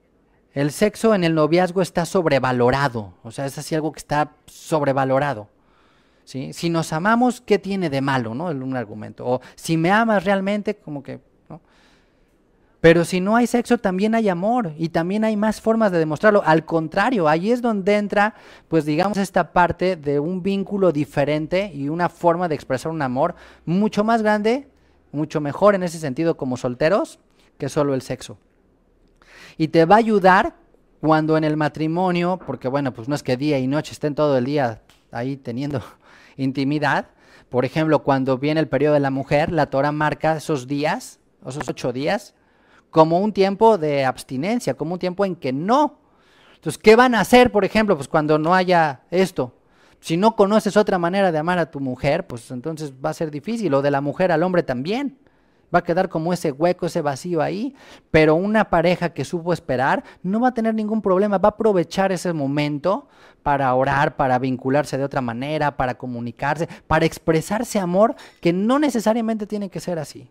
El sexo en el noviazgo está sobrevalorado, o sea, es así algo que está sobrevalorado, ¿sí? Si nos amamos, ¿qué tiene de malo, no? Un argumento. O si me amas realmente, como que, ¿no? Pero si no hay sexo, también hay amor y también hay más formas de demostrarlo. Al contrario, ahí es donde entra, pues digamos, esta parte de un vínculo diferente y una forma de expresar un amor mucho más grande, mucho mejor en ese sentido como solteros, que solo el sexo. Y te va a ayudar cuando en el matrimonio, porque bueno, pues no es que día y noche estén todo el día ahí teniendo intimidad. Por ejemplo, cuando viene el periodo de la mujer, la Torah marca esos días, esos 8 días, como un tiempo de abstinencia, como un tiempo en que no. Entonces, ¿qué van a hacer, por ejemplo, pues cuando no haya esto? Si no conoces otra manera de amar a tu mujer, pues entonces va a ser difícil, o de la mujer al hombre también. Va a quedar como ese hueco, ese vacío ahí, pero una pareja que supo esperar no va a tener ningún problema, va a aprovechar ese momento para orar, para vincularse de otra manera, para comunicarse, para expresarse amor, que no necesariamente tiene que ser así.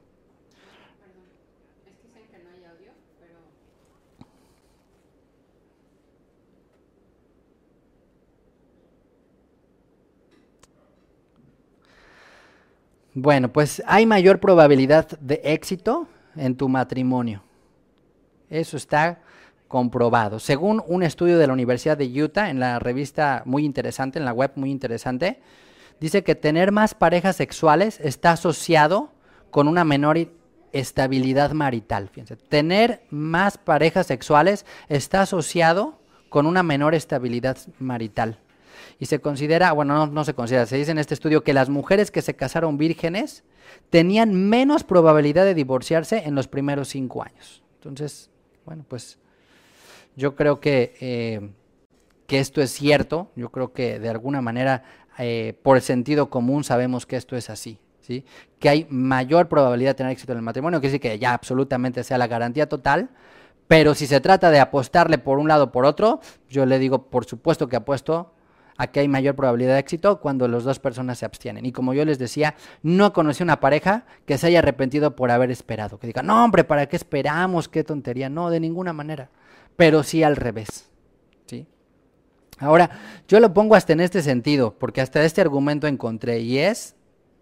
Bueno, pues hay mayor probabilidad de éxito en tu matrimonio. Eso está comprobado. Según un estudio de la Universidad de Utah, en la revista muy interesante, en la web muy interesante, dice que tener más parejas sexuales está asociado con una menor estabilidad marital. Fíjense, tener más parejas sexuales está asociado con una menor estabilidad marital. Y se considera, bueno, no se considera, se dice en este estudio que las mujeres que se casaron vírgenes tenían menos probabilidad de divorciarse en los primeros 5 años. Entonces, bueno, pues yo creo que esto es cierto, yo creo que de alguna manera por el sentido común sabemos que esto es así, ¿sí? Que hay mayor probabilidad de tener éxito en el matrimonio, que decir que ya absolutamente sea la garantía total, pero si se trata de apostarle por un lado o por otro, yo le digo, por supuesto que apuesto a que hay mayor probabilidad de éxito cuando las dos personas se abstienen. Y como yo les decía, no conocí una pareja que se haya arrepentido por haber esperado, que diga, no hombre, ¿para qué esperamos? Qué tontería. No, de ninguna manera, pero sí al revés, ¿sí? Ahora, yo lo pongo hasta en este sentido, porque hasta este argumento encontré, y es,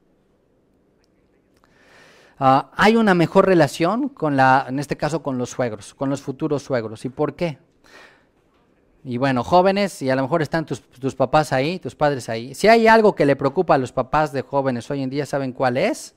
hay una mejor relación con en este caso con los suegros, con los futuros suegros. ¿Y por qué? Y bueno, jóvenes, y a lo mejor están tus papás ahí, tus padres ahí. Si hay algo que le preocupa a los papás de jóvenes hoy en día, ¿saben cuál es?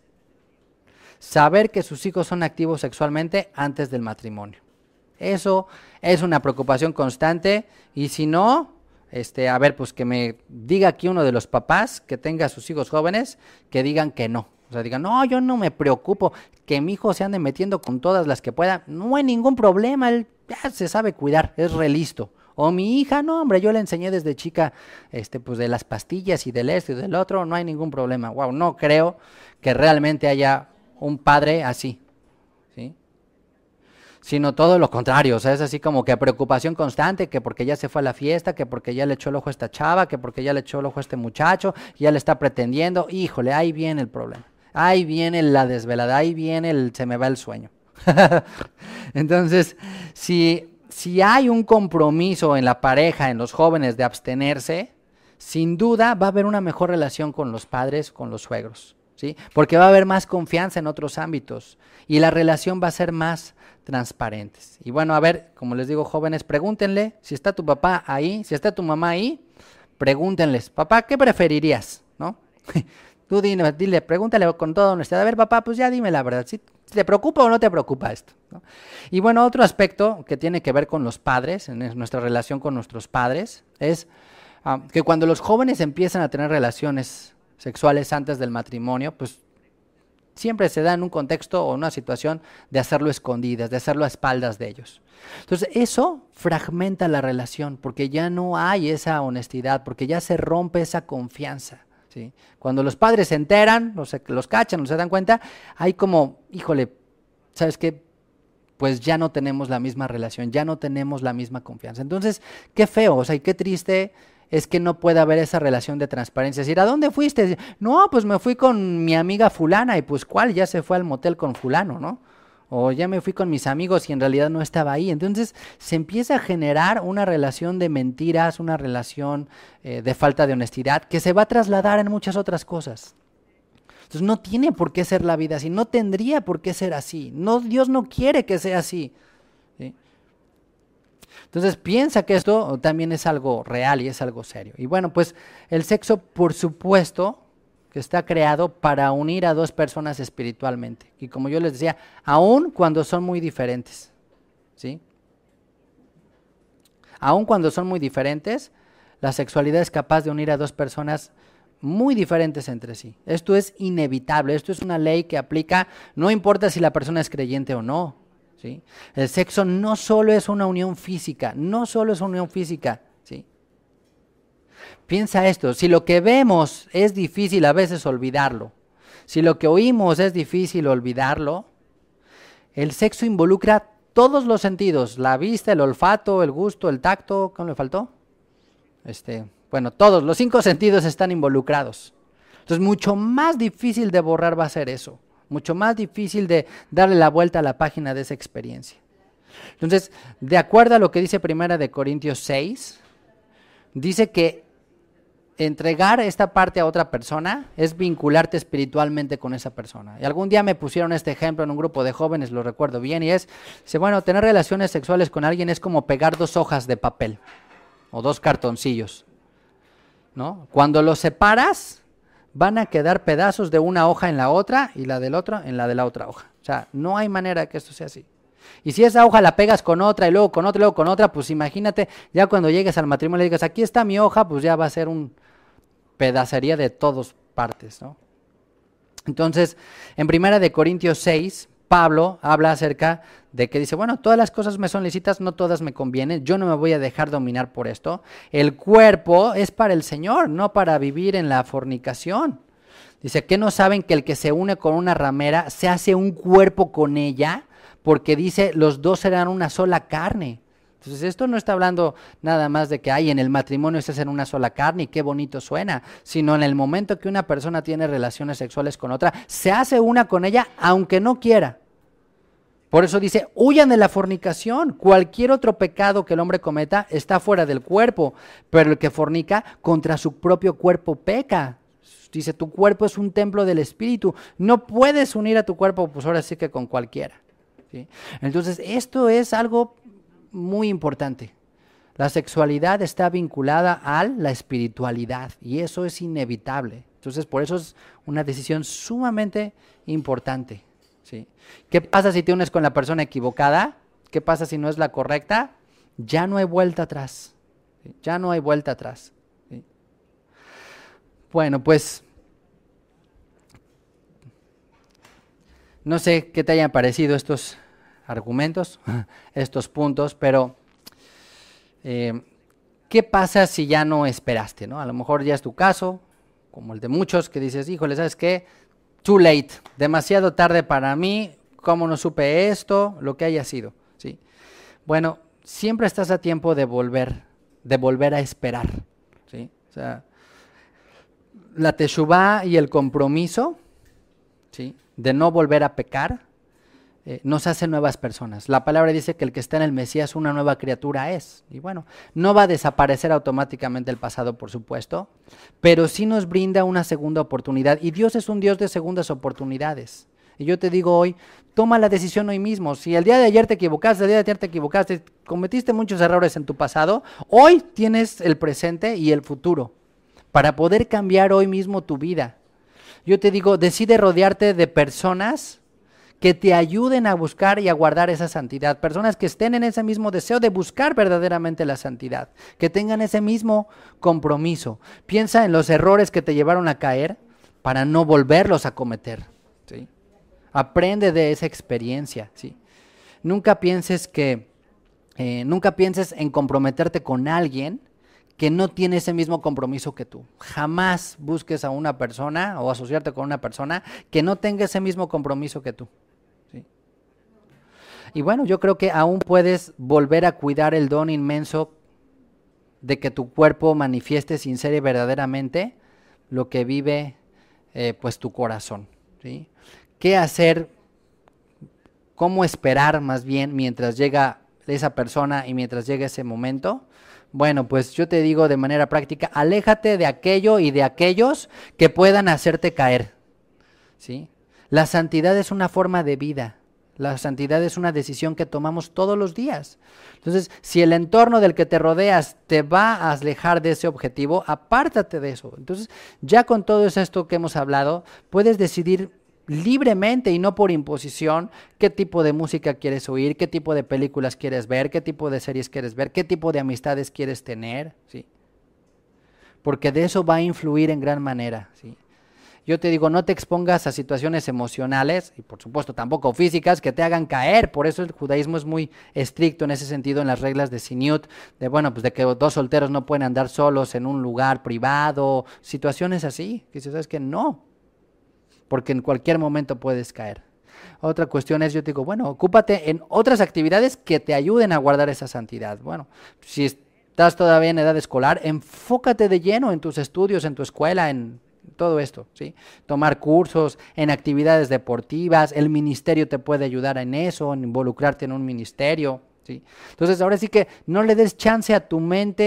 Saber que sus hijos son activos sexualmente antes del matrimonio. Eso es una preocupación constante, y si no, a ver, pues que me diga aquí uno de los papás que tenga a sus hijos jóvenes, que digan que no. O sea, digan, no, yo no me preocupo, que mi hijo se ande metiendo con todas las que pueda, no hay ningún problema, él ya se sabe cuidar, es re listo. O mi hija, no, hombre, yo le enseñé desde chica, pues de las pastillas y del esto y del otro, no hay ningún problema. Wow, no creo que realmente haya un padre así, ¿sí? Sino todo lo contrario, o sea, es así como que preocupación constante, que porque ya se fue a la fiesta, que porque ya le echó el ojo a esta chava, que porque ya le echó el ojo a este muchacho, ya le está pretendiendo, híjole, ahí viene el problema, ahí viene la desvelada, ahí viene se me va el sueño. Entonces, si hay un compromiso en la pareja, en los jóvenes de abstenerse, sin duda va a haber una mejor relación con los padres, con los suegros, ¿sí? Porque va a haber más confianza en otros ámbitos y la relación va a ser más transparente. Y bueno, a ver, como les digo, jóvenes, pregúntenle, si está tu papá ahí, si está tu mamá ahí, pregúntenles, papá, ¿qué preferirías? ¿No? Tú dile, pregúntale con toda honestidad, a ver, papá, pues ya dime la verdad, ¿sí? ¿Te preocupa o no te preocupa esto? ¿No? Y bueno, otro aspecto que tiene que ver con los padres, en nuestra relación con nuestros padres, es que cuando los jóvenes empiezan a tener relaciones sexuales antes del matrimonio, pues siempre se da en un contexto o una situación de hacerlo escondidas, de hacerlo a espaldas de ellos. Entonces eso fragmenta la relación porque ya no hay esa honestidad, porque ya se rompe esa confianza. ¿Sí? Cuando los padres se enteran, los cachan, no se dan cuenta, hay como, híjole, ¿sabes qué? Pues ya no tenemos la misma relación, ya no tenemos la misma confianza. Entonces, qué feo, o sea, y qué triste es que no pueda haber esa relación de transparencia. Es decir, ¿a dónde fuiste? No, pues me fui con mi amiga fulana, y pues ¿cuál? Ya se fue al motel con fulano, ¿no? O ya me fui con mis amigos y en realidad no estaba ahí. Entonces se empieza a generar una relación de mentiras, una relación de falta de honestidad que se va a trasladar en muchas otras cosas. Entonces no tiene por qué ser la vida así, no tendría por qué ser así. No, Dios no quiere que sea así. ¿Sí? Entonces piensa que esto también es algo real y es algo serio. Y bueno, pues el sexo, por supuesto, que está creado para unir a dos personas espiritualmente. Y como yo les decía, aun cuando son muy diferentes, ¿sí? Aun cuando son muy diferentes, la sexualidad es capaz de unir a dos personas muy diferentes entre sí. Esto es inevitable, esto es una ley que aplica, no importa si la persona es creyente o no, ¿sí? El sexo no solo es una unión física, no solo es una unión física, ¿sí? Piensa esto, si lo que vemos es difícil a veces olvidarlo, si lo que oímos es difícil olvidarlo, el sexo involucra todos los sentidos, la vista, el olfato, el gusto, el tacto, ¿cómo le faltó? Bueno, todos, los 5 sentidos están involucrados. Entonces, mucho más difícil de borrar va a ser eso, mucho más difícil de darle la vuelta a la página de esa experiencia. Entonces, de acuerdo a lo que dice 1 Corintios 6, dice que entregar esta parte a otra persona es vincularte espiritualmente con esa persona. Y algún día me pusieron este ejemplo en un grupo de jóvenes, lo recuerdo bien, y dice, bueno, tener relaciones sexuales con alguien es como pegar 2 hojas de papel o 2 cartoncillos, ¿no? Cuando los separas, van a quedar pedazos de una hoja en la otra y la del otro en la de la otra hoja. O sea, no hay manera que esto sea así. Y si esa hoja la pegas con otra y luego con otra y luego con otra, pues imagínate, ya cuando llegues al matrimonio y le digas, aquí está mi hoja, pues ya va a ser un pedacería de todas partes, ¿no? Entonces, en 1 Corintios 6, Pablo habla acerca de que dice, bueno, todas las cosas me son lícitas, no todas me convienen, yo no me voy a dejar dominar por esto. El cuerpo es para el Señor, no para vivir en la fornicación. Dice, ¿qué no saben que el que se une con una ramera se hace un cuerpo con ella? Porque dice, los dos serán una sola carne. Entonces esto no está hablando nada más de que en el matrimonio se hacen una sola carne y qué bonito suena, sino en el momento que una persona tiene relaciones sexuales con otra, se hace una con ella aunque no quiera. Por eso dice, huyan de la fornicación. Cualquier otro pecado que el hombre cometa está fuera del cuerpo, pero el que fornica contra su propio cuerpo peca. Dice, tu cuerpo es un templo del Espíritu, no puedes unir a tu cuerpo, pues ahora sí que con cualquiera, ¿sí? Entonces esto es algo muy importante. La sexualidad está vinculada a la espiritualidad y eso es inevitable. Entonces, por eso es una decisión sumamente importante, ¿sí? ¿Qué pasa si te unes con la persona equivocada? ¿Qué pasa si no es la correcta? Ya no hay vuelta atrás, ¿sí? Ya no hay vuelta atrás, ¿sí? Bueno, pues no sé qué te hayan parecido estos argumentos, estos puntos, pero ¿qué pasa si ya no esperaste, ¿no? A lo mejor ya es tu caso, como el de muchos, que dices, híjole, ¿sabes qué? Too late, demasiado tarde para mí, ¿cómo no supe esto? Lo que haya sido, ¿sí? Bueno, siempre estás a tiempo de volver a esperar, ¿sí? O sea, la teshuvá y el compromiso, ¿sí?, de no volver a pecar, nos hace nuevas personas. La palabra dice que el que está en el Mesías una nueva criatura es. Y bueno, no va a desaparecer automáticamente el pasado, por supuesto, pero sí nos brinda una segunda oportunidad. Y Dios es un Dios de segundas oportunidades. Y yo te digo hoy, toma la decisión hoy mismo. Si el día de ayer te equivocaste, cometiste muchos errores en tu pasado, hoy tienes el presente y el futuro para poder cambiar hoy mismo tu vida. Yo te digo, decide rodearte de personas que te ayuden a buscar y a guardar esa santidad. Personas que estén en ese mismo deseo de buscar verdaderamente la santidad, que tengan ese mismo compromiso. Piensa en los errores que te llevaron a caer para no volverlos a cometer, ¿sí? Aprende de esa experiencia, ¿sí? Nunca pienses en comprometerte con alguien que no tiene ese mismo compromiso que tú. Jamás busques a una persona o asociarte con una persona que no tenga ese mismo compromiso que tú, ¿sí? Y bueno, yo creo que aún puedes volver a cuidar el don inmenso de que tu cuerpo manifieste sincera y verdaderamente lo que vive pues tu corazón, ¿sí? ¿Qué hacer? ¿Cómo esperar más bien mientras llega esa persona y mientras llega ese momento? Bueno, pues yo te digo de manera práctica, aléjate de aquello y de aquellos que puedan hacerte caer, ¿sí? La santidad es una forma de vida. La santidad es una decisión que tomamos todos los días. Entonces, si el entorno del que te rodeas te va a alejar de ese objetivo, apártate de eso. Entonces, ya con todo esto que hemos hablado, puedes decidir libremente y no por imposición qué tipo de música quieres oír, qué tipo de películas quieres ver, qué tipo de series quieres ver, qué tipo de amistades quieres tener, ¿sí? Porque de eso va a influir en gran manera, ¿sí? Yo te digo, no te expongas a situaciones emocionales y por supuesto tampoco físicas que te hagan caer. Por eso el judaísmo es muy estricto en ese sentido en las reglas de Siniut, de bueno, pues de que dos solteros no pueden andar solos en un lugar privado, situaciones así, que si sabes que no, porque en cualquier momento puedes caer. Otra cuestión es, yo te digo, bueno, ocúpate en otras actividades que te ayuden a guardar esa santidad. Bueno, si estás todavía en edad escolar, enfócate de lleno en tus estudios, en tu escuela, en todo esto, ¿sí? Tomar cursos, en actividades deportivas, el ministerio te puede ayudar en eso, en involucrarte en un ministerio, ¿sí? Entonces ahora sí que no le des chance a tu mente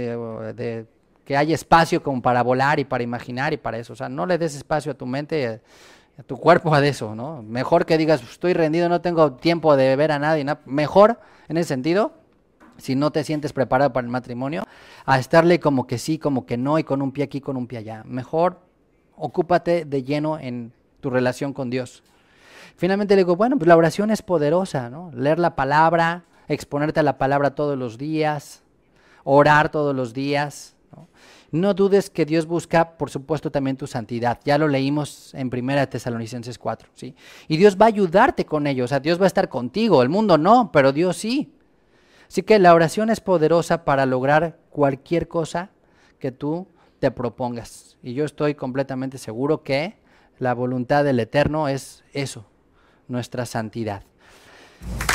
de que haya espacio como para volar y para imaginar y para eso, o sea, no le des espacio a tu mente, a tu cuerpo a eso, ¿no? Mejor que digas, estoy rendido, no tengo tiempo de ver a nadie, ¿no? Mejor en ese sentido, si no te sientes preparado para el matrimonio, a estarle como que sí, como que no y con un pie aquí, con un pie allá. Mejor ocúpate de lleno en tu relación con Dios. Finalmente le digo, bueno, pues la oración es poderosa, ¿no? Leer la palabra, exponerte a la palabra todos los días, orar todos los días, ¿no? No dudes que Dios busca, por supuesto, también tu santidad. Ya lo leímos en 1 Tesalonicenses 4, ¿sí? Y Dios va a ayudarte con ello, o sea, Dios va a estar contigo, el mundo no, pero Dios sí. Así que la oración es poderosa para lograr cualquier cosa que tú te propongas. Y yo estoy completamente seguro que la voluntad del Eterno es eso, nuestra santidad.